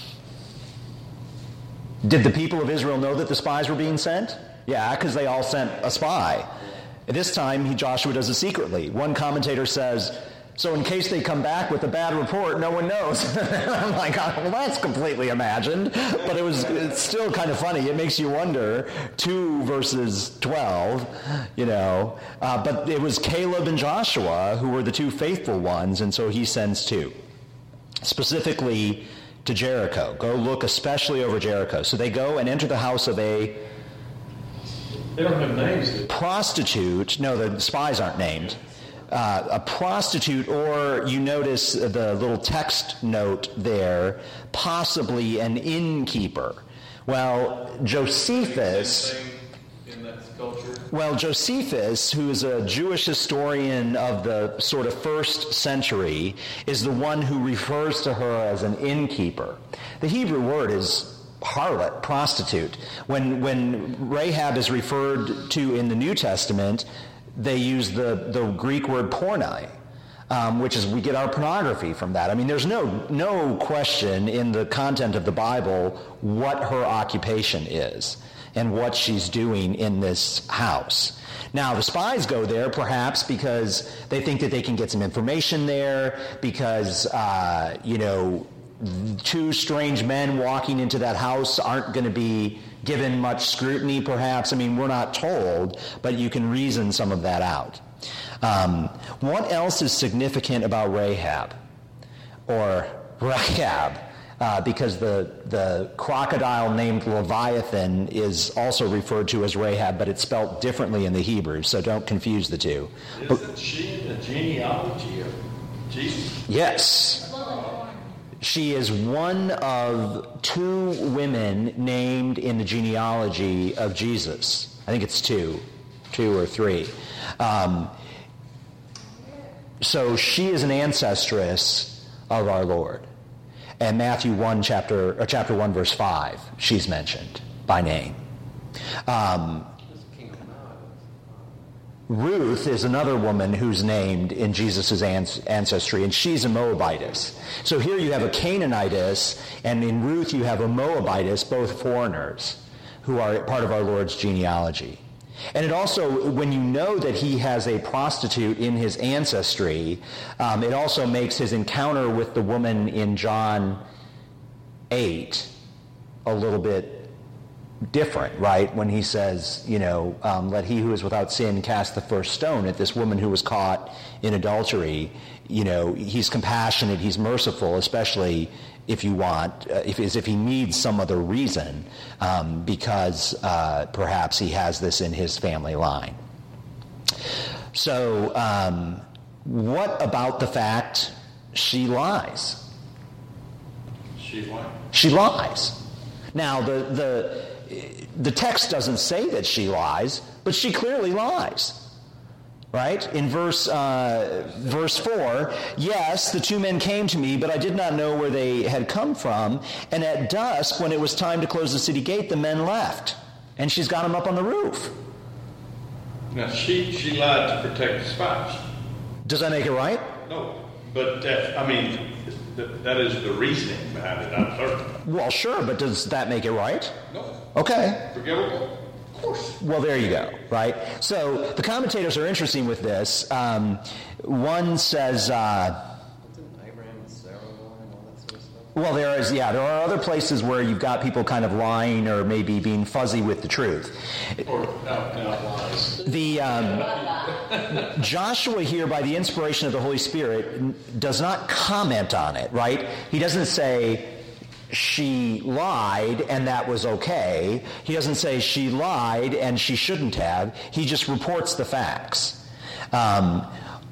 Did the people of Israel know that the spies were being sent? Yeah, because they all sent a spy. This time, he, Joshua does it secretly. One commentator says, so in case they come back with a bad report, no one knows. I'm like, oh, well, that's completely imagined. But it was it's still kind of funny. It makes you wonder, two versus twelve, you know. Uh, but it was Caleb and Joshua who were the two faithful ones, and so he sends two. Specifically to Jericho. Go look especially over Jericho. So they go and enter the house of a They don't have names. Do they? prostitute. No, the spies aren't named. Uh, a prostitute, or you notice the little text note there, possibly an innkeeper. Well, Josephus, Same thing in that culture. well, Josephus, who is a Jewish historian of the sort of first century, is the one who refers to her as an innkeeper. The Hebrew word is harlot, prostitute. When when Rahab is referred to in the New Testament, they use the, the Greek word pornai, um, which is, we get our pornography from that. I mean, there's no no question in the content of the Bible what her occupation is and what she's doing in this house. Now, the spies go there perhaps because they think that they can get some information there, because, uh, you know, two strange men walking into that house aren't going to be given much scrutiny, perhaps. I mean, we're not told, but you can reason some of that out. Um, what else is significant about Rahab? Or Rahab? Uh, because the, the crocodile named Leviathan is also referred to as Rahab, but it's spelt differently in the Hebrew, so don't confuse the two. Isn't she in the genealogy of Jesus? Yes. She is one of two women named in the genealogy of Jesus. I think it's two, two or three. Um, so she is an ancestress of our Lord. And Matthew one, chapter, or chapter one, verse five, she's mentioned by name. Um, Ruth is another woman who's named in Jesus' ancestry, and she's a Moabitess. So here you have a Canaanitess, and in Ruth you have a Moabitess, both foreigners, who are part of our Lord's genealogy. And it also, when you know that he has a prostitute in his ancestry, um, it also makes his encounter with the woman in John eight a little bit different, right? When he says, you know, um, let he who is without sin cast the first stone at this woman who was caught in adultery. You know, he's compassionate, he's merciful, especially if you want, uh, if, as if he needs some other reason, um, because uh, perhaps he has this in his family line. So, um, what about the fact she lies? She what? She lies. Now, the the the text doesn't say that she lies, but she clearly lies. Right? In verse uh, verse four, yes, the two men came to me, but I did not know where they had come from. And at dusk, when it was time to close the city gate, the men left. And she's got them up on the roof. Now, she, she lied to protect the spies. Does that make it right? No, but that, I mean, that, that is the reasoning behind it, I'm certain. Well, sure, but does that make it right? No. Okay. Forgivable? Of course. Well, there you go, right? So the commentators are interesting with this. Um, one says... Uh, Well, there is, yeah, there are other places where you've got people kind of lying or maybe being fuzzy with the truth. Or out and out lies. The um, Joshua here, by the inspiration of the Holy Spirit, does not comment on it, right? He doesn't say she lied and that was okay. He doesn't say she lied and she shouldn't have. He just reports the facts. Um,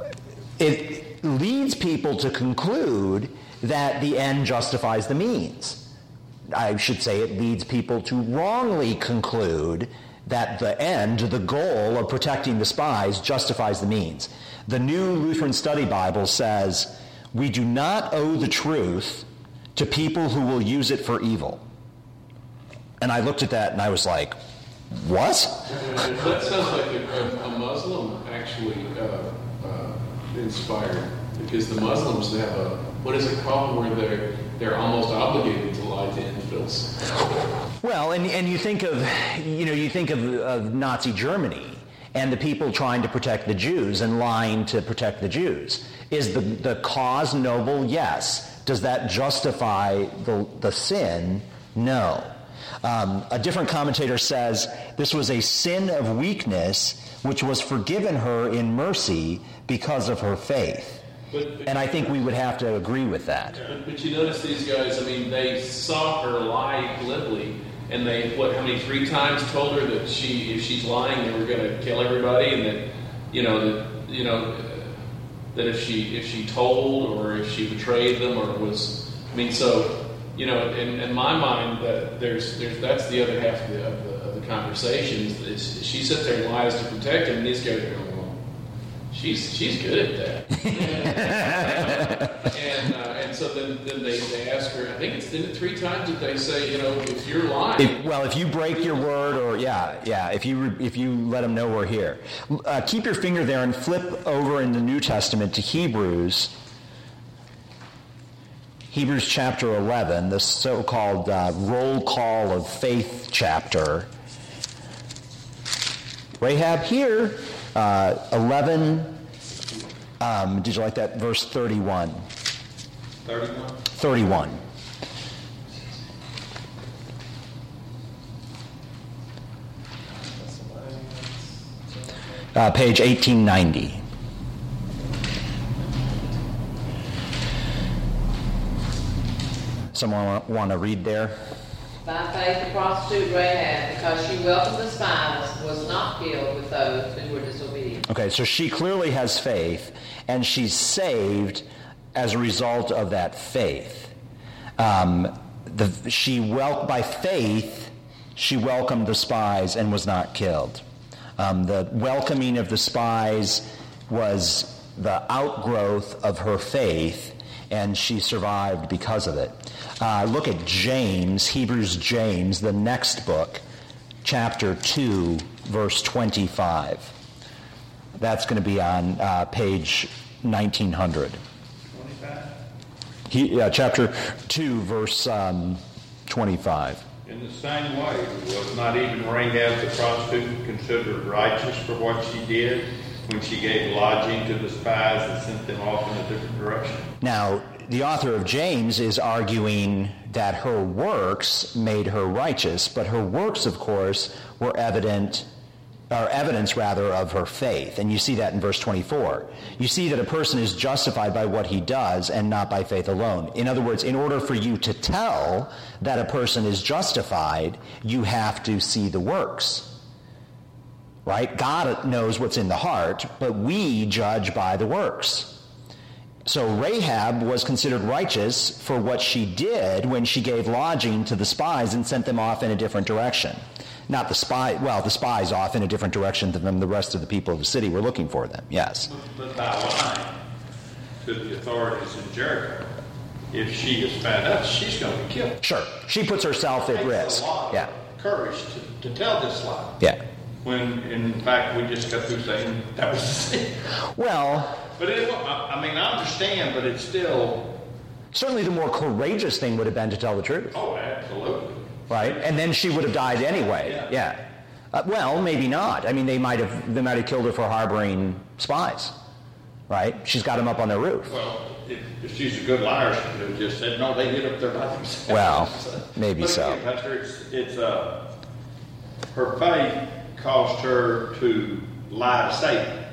it leads people to conclude that the end justifies the means. I should say it leads people to wrongly conclude that the end, the goal of protecting the spies, justifies the means. The New Lutheran Study Bible says, we do not owe the truth to people who will use it for evil. And I looked at that and I was like, what? That sounds like a, a Muslim actually uh, uh, inspired, because the Muslims have a, what is it called, where they're they're almost obligated to lie to infidels. Well, and and you think of, you know, you think of, of Nazi Germany and the people trying to protect the Jews and lying to protect the Jews. Is the, the cause noble? Yes. Does that justify the, the sin? No. Um, a different commentator says this was a sin of weakness which was forgiven her in mercy because of her faith. But, but, and I think we would have to agree with that. But, but you notice these guys, I mean, they saw her lie glibly, and they, what, how many, three times told her that she, if she's lying, they were going to kill everybody, and that, you know, that, you know, uh, that if she, if she told, or if she betrayed them, or was, I mean, so, you know, in, in my mind, that there's, there's, that's the other half of the, of the, of the conversation, is, is she sits there and lies to protect him, and these guys are going, She's she's good at that, and uh, and so then, then they, they ask her. I think it's then three times that they say, you know, if you're lying. If, well, if you break your word, or yeah, yeah, if you if you let them know we're here, uh, keep your finger there and flip over in the New Testament to Hebrews. Hebrews chapter eleven, the so-called uh, roll call of faith chapter. Rahab here. Uh, eleven, um, did you like that? Verse thirty-one. thirty-one? thirty-one. Uh, page eighteen ninety. Someone want to read there? By faith, the prostitute Rahab, because she welcomed the spies, was not killed with those who were disobedient. Okay, so she clearly has faith, and she's saved as a result of that faith. Um, the, she wel- by faith, she welcomed the spies and was not killed. Um, the welcoming of the spies was the outgrowth of her faith, and she survived because of it. Uh, look at James, Hebrews James, the next book, chapter two, verse twenty-five. That's going to be on uh, page nineteen hundred. twenty-five? He, uh, chapter two, verse um, twenty-five. In the same way, was not even Rahab the prostitute considered righteous for what she did, when she gave lodging to the spies and sent them off in a different direction. Now, the author of James is arguing that her works made her righteous, but her works, of course, were evident, or evidence rather, of her faith. And you see that in verse twenty-four. You see that a person is justified by what he does and not by faith alone. In other words, in order for you to tell that a person is justified, you have to see the works. Right? God knows what's in the heart, but we judge by the works. So Rahab was considered righteous for what she did when she gave lodging to the spies and sent them off in a different direction. Not the spy, well, the spies off in a different direction than the rest of the people of the city were looking for them, yes. But by lying to the authorities in Jericho, if she is found out, she's going to be killed. Sure. She puts herself at risk. It takes a lot Yeah. of courage to, to tell this lie. Yeah. When, in fact, we just got through saying that was a sin. Well, But it, I I mean, I understand, but it's still... certainly the more courageous thing would have been to tell the truth. Oh, absolutely. Right? And then she would have died anyway. Yeah. Yeah. Uh, well, maybe not. I mean, they might have they might have killed her for harboring spies. Right? She's got them up on their roof. Well, if, if she's a good liar, she could have just said, no, they hid up there by themselves. Well, maybe but so. Again, Pastor, it's, it's uh, her faith caused her to lie to Satan.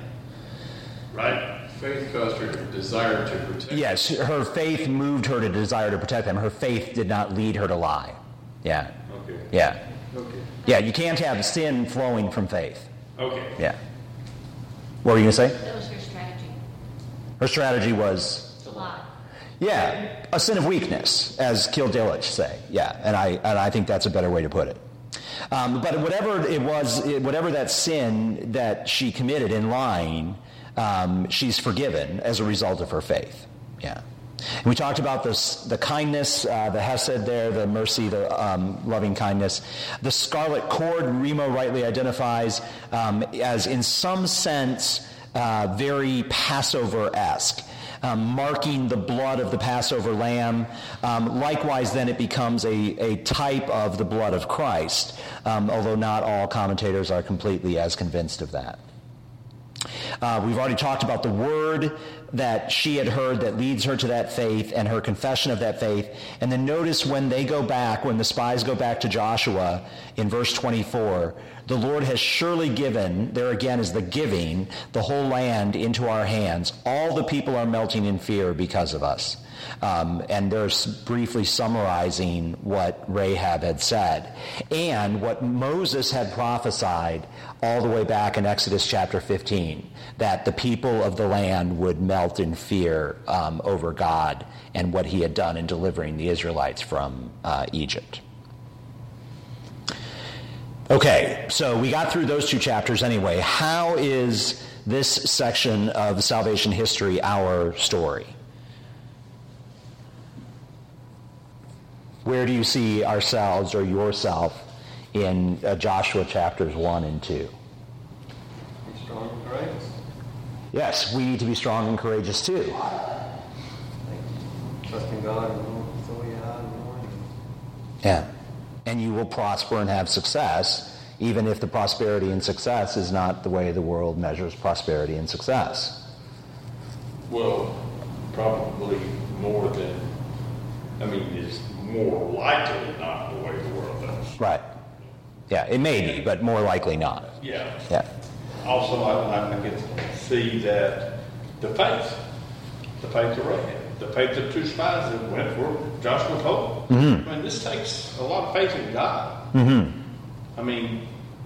Right? Faith caused her to desire to protect. Yes, her faith moved her to desire to protect them. Her faith did not lead her to lie. Yeah. Okay. Yeah. Okay. Yeah, you can't have sin flowing from faith. Okay. Yeah. What were you going to say? That was her strategy. Her strategy was, To lie. yeah, a sin of weakness, as Kildillich say. Yeah, and I and I think that's a better way to put it. Um, but whatever it was, whatever that sin that she committed in lying, um, she's forgiven as a result of her faith. Yeah. And we talked about this, the kindness, uh, the hesed there, the mercy, the um, loving kindness. The scarlet cord, Remo rightly identifies um, as, in some sense, uh, very Passover-esque. Um, marking the blood of the Passover lamb. Um, likewise, then it becomes a, a type of the blood of Christ, um, although not all commentators are completely as convinced of that. Uh, we've already talked about the word that she had heard that leads her to that faith and her confession of that faith. And then notice when they go back, when the spies go back to Joshua in verse twenty-four, the Lord has surely given, there again is the giving, the whole land into our hands. All the people are melting in fear because of us. Um, and there's briefly summarizing what Rahab had said and what Moses had prophesied all the way back in Exodus chapter fifteen, that the people of the land would melt in fear um, over God and what he had done in delivering the Israelites from uh, Egypt. Okay, so we got through those two chapters anyway. How is this section of salvation history our story? Where do you see ourselves or yourself in uh, Joshua chapters one and two? Be strong and courageous. Yes, we need to be strong and courageous too. Trust in God and know with all your heart and mind. Yeah. And you will prosper and have success, even if the prosperity and success is not the way the world measures prosperity and success. Well, probably more than, I mean, it's more likely not the way the world does. Right. Yeah, it may be, but more likely not. Yeah. Yeah. Also, I, I can see that the faith, the faith of Rahab, the faith of two spies that went for Joshua told. Mm-hmm. I mean, this takes a lot of faith in God. Mm-hmm. I mean,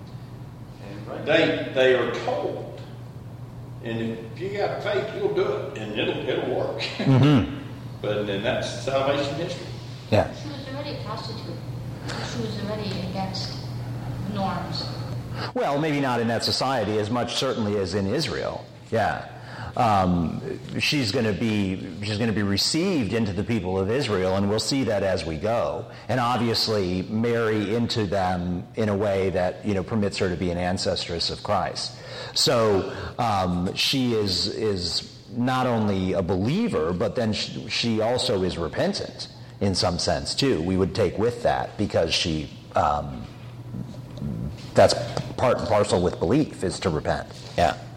they they are told, and if you got faith, you'll do it, and it'll it'll work. Mm-hmm. But then that's salvation history. Yeah. She was already a prostitute. She was already against norms. Well, maybe not in that society as much certainly as in Israel. Yeah. Um, she's going to be she's going to be received into the people of Israel, and we'll see that as we go, and obviously marry into them in a way that, you know, permits her to be an ancestress of Christ. So um, she is is not only a believer, but then she, she also is repentant in some sense too. We would take with that because she um, that's part and parcel with belief is to repent. Yeah.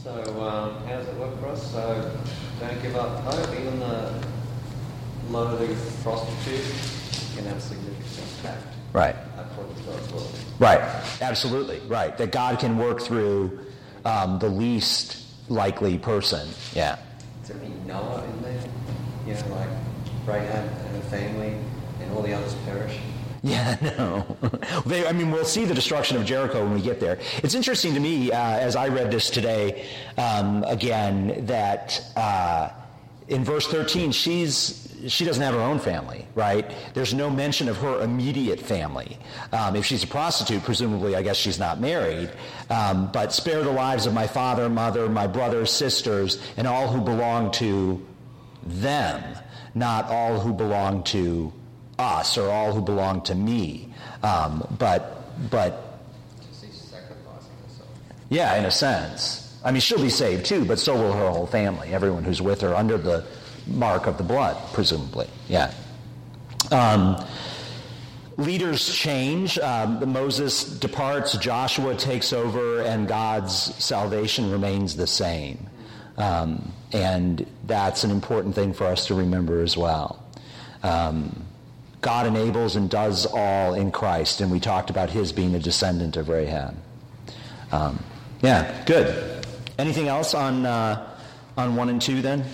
So, um, how does it work for us? So, don't give up hope. Even the lowly prostitute can have significant impact. Right. According to God's will. Right. Absolutely. Right. That God can work through um, the least likely person. Yeah. Is there any Noah in there? You know, like Rahab and her family and all the others perish? Yeah, no. They, I mean, we'll see the destruction of Jericho when we get there. It's interesting to me, uh, as I read this today, um, again, that uh, in verse thirteen, she's she doesn't have her own family, right? There's no mention of her immediate family. Um, if she's a prostitute, presumably, I guess she's not married. Um, but spare the lives of my father, mother, my brothers, sisters, and all who belong to them, not all who belong to us or all who belong to me. Um, but, but, She's sacrificing herself. yeah, in a sense. I mean, she'll be saved too, but so will her whole family, everyone who's with her under the mark of the blood, presumably. Yeah. Um, leaders change. Um, Moses departs, Joshua takes over, and God's salvation remains the same. Um, and that's an important thing for us to remember as well. Um, God enables and does all in Christ, and we talked about his being a descendant of Rahab. Um, yeah, good. Anything else on uh, on one and two then?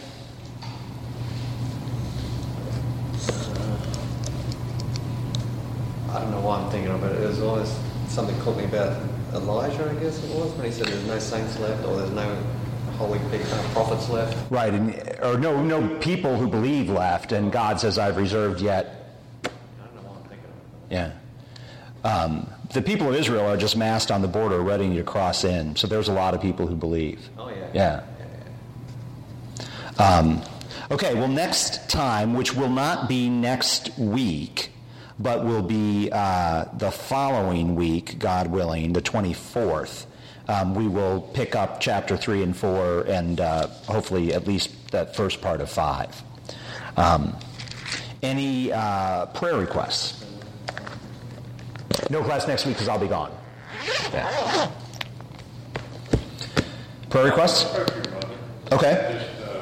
I don't know why I'm thinking of it. It was always something caught me about Elijah, I guess it was, when he said there's no saints left or there's no holy uh, prophets left. Right, and, or no, no people who believe left, and God says, I've reserved yet. I don't know why I'm thinking of it. Yeah. Um, the people of Israel are just massed on the border ready to cross in, so there's a lot of people who believe. Oh, yeah. Yeah. yeah, yeah. Um, okay, well, next time, which will not be next week, but will be uh, the following week, God willing, the twenty-fourth, um, we will pick up chapter three and four and uh, hopefully at least that first part of five. Um, any uh, prayer requests? No class next week because I'll be gone. Yeah. Prayer requests? Okay.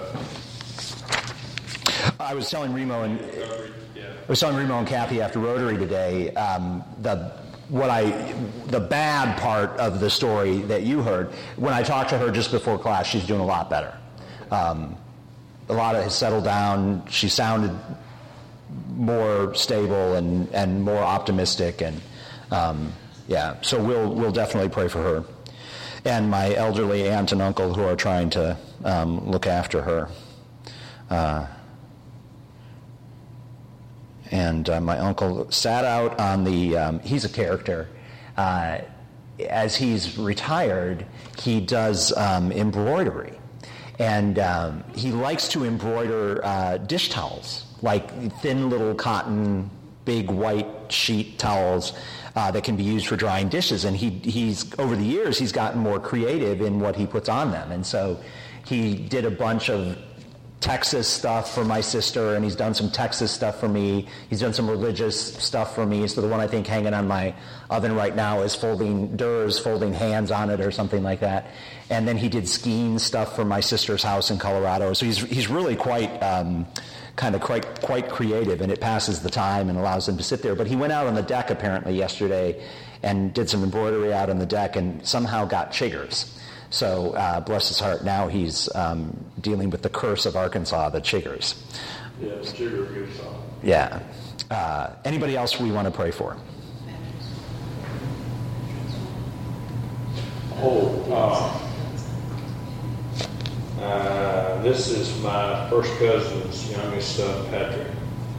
I was telling Remo and I was telling Remo and Kathy after Rotary today um, the what I the bad part of the story that you heard. When I talked to her just before class, she's doing a lot better. Um, a lot of has settled down. She sounded more stable and, and more optimistic, and um, yeah. So we'll we'll definitely pray for her and my elderly aunt and uncle who are trying to um, look after her. Uh, And uh, my uncle sat out on the, um, he's a character. Uh, as he's retired, he does um, embroidery. And um, he likes to embroider uh, dish towels, like thin little cotton, big white sheet towels uh, that can be used for drying dishes. And he he's over the years, he's gotten more creative in what he puts on them. And so he did a bunch of Texas stuff for my sister, and he's done some Texas stuff for me. He's done some religious stuff for me. So the one I think hanging on my oven right now is folding Durs, folding hands on it or something like that. And then he did skiing stuff for my sister's house in Colorado. So he's he's really quite um, kind of quite quite creative, and it passes the time and allows him to sit there. But he went out on the deck apparently yesterday and did some embroidery out on the deck and somehow got chiggers. So, uh, bless his heart, now he's um, dealing with the curse of Arkansas, the chiggers. Yeah, the chigger gives off. Yeah. Uh, anybody else we want to pray for? Oh, uh, uh, this is my first cousin's youngest son, Patrick.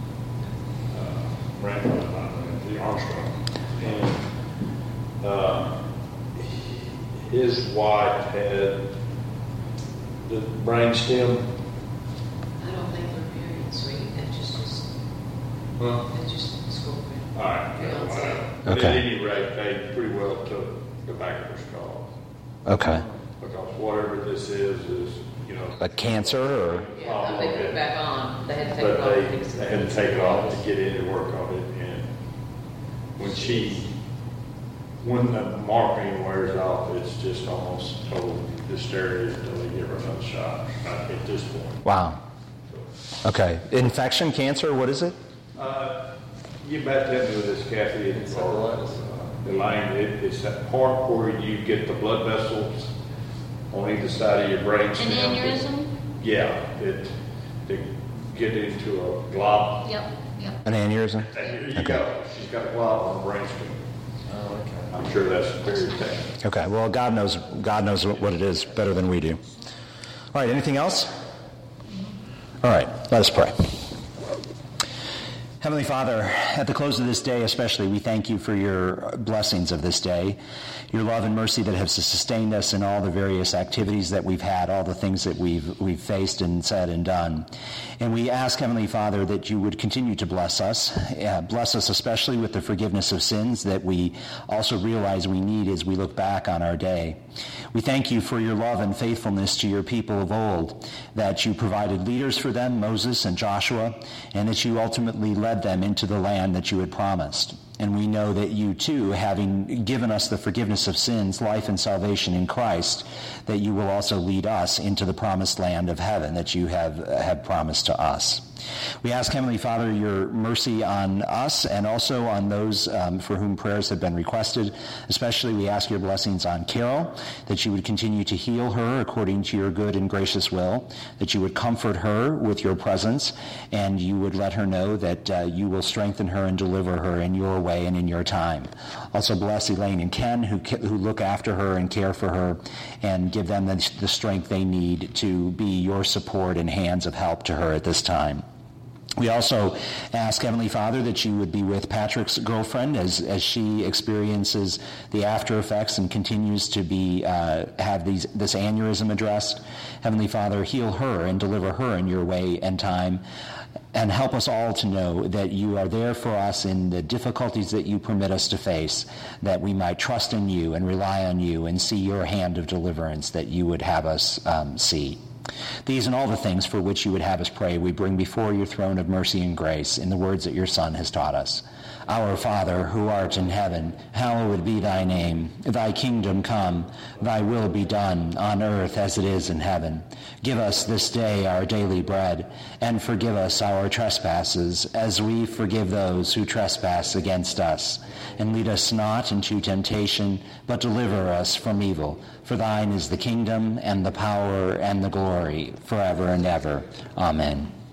Uh, Randall, the Armstrong. And, uh, his wife had the brain stem. I don't think they're married, sweetie. That just is, Huh? that's just a school friend. All right. Yeah, well, but Okay. at any rate, they pretty well took the back of her skull. Okay. Because whatever this is, is, you know. A cancer or? Yeah, they put it back on. They had to take it But off. they, and fix it. they had to take it off to get in and work on it. And when she when the morphine wears off, it's just almost total hysteria until they give her another shot at this point. Wow. Okay. Infection, cancer, what is it? Uh, you back into this, Kathy. It's uh, Elaine, it, it's that part where you get the blood vessels on either side of your brain. An aneurysm? Yeah, it they get into a glob. Yep, yep. An aneurysm? And here you Okay. go. She's got a glob on the brain stem. Oh, okay. I'm sure that's a very thing. Okay. Well, God knows. God knows what what it is better than we do. All right. Anything else? All right. Let us pray. Heavenly Father, at the close of this day especially, we thank you for your blessings of this day, your love and mercy that have sustained us in all the various activities that we've had, all the things that we've we've faced and said and done. And we ask, Heavenly Father, that you would continue to bless us, uh, bless us especially with the forgiveness of sins that we also realize we need as we look back on our day. We thank you for your love and faithfulness to your people of old, that you provided leaders for them, Moses and Joshua, and that you ultimately led them into the land that you had promised. And we know that you too, having given us the forgiveness of sins, life and salvation in Christ, that you will also lead us into the promised land of heaven that you have, have promised to us. We ask, Heavenly Father, your mercy on us and also on those um, for whom prayers have been requested. Especially we ask your blessings on Carol, that you would continue to heal her according to your good and gracious will, that you would comfort her with your presence, and you would let her know that uh, you will strengthen her and deliver her in your way and in your time. Also bless Elaine and Ken, who who look after her and care for her, and give them the, the strength they need to be your support and hands of help to her at this time. We also ask, Heavenly Father, that you would be with Patrick's girlfriend as, as she experiences the after effects and continues to be uh, have these this aneurysm addressed. Heavenly Father, heal her and deliver her in your way and time, and help us all to know that you are there for us in the difficulties that you permit us to face, that we might trust in you and rely on you and see your hand of deliverance that you would have us um, see. These and all the things for which you would have us pray, we bring before your throne of mercy and grace in the words that your Son has taught us. Our Father, who art in heaven, hallowed be thy name. Thy kingdom come, thy will be done on earth as it is in heaven. Give us this day our daily bread, and forgive us our trespasses, as we forgive those who trespass against us. And lead us not into temptation, but deliver us from evil. For thine is the kingdom, and the power, and the glory, forever and ever. Amen.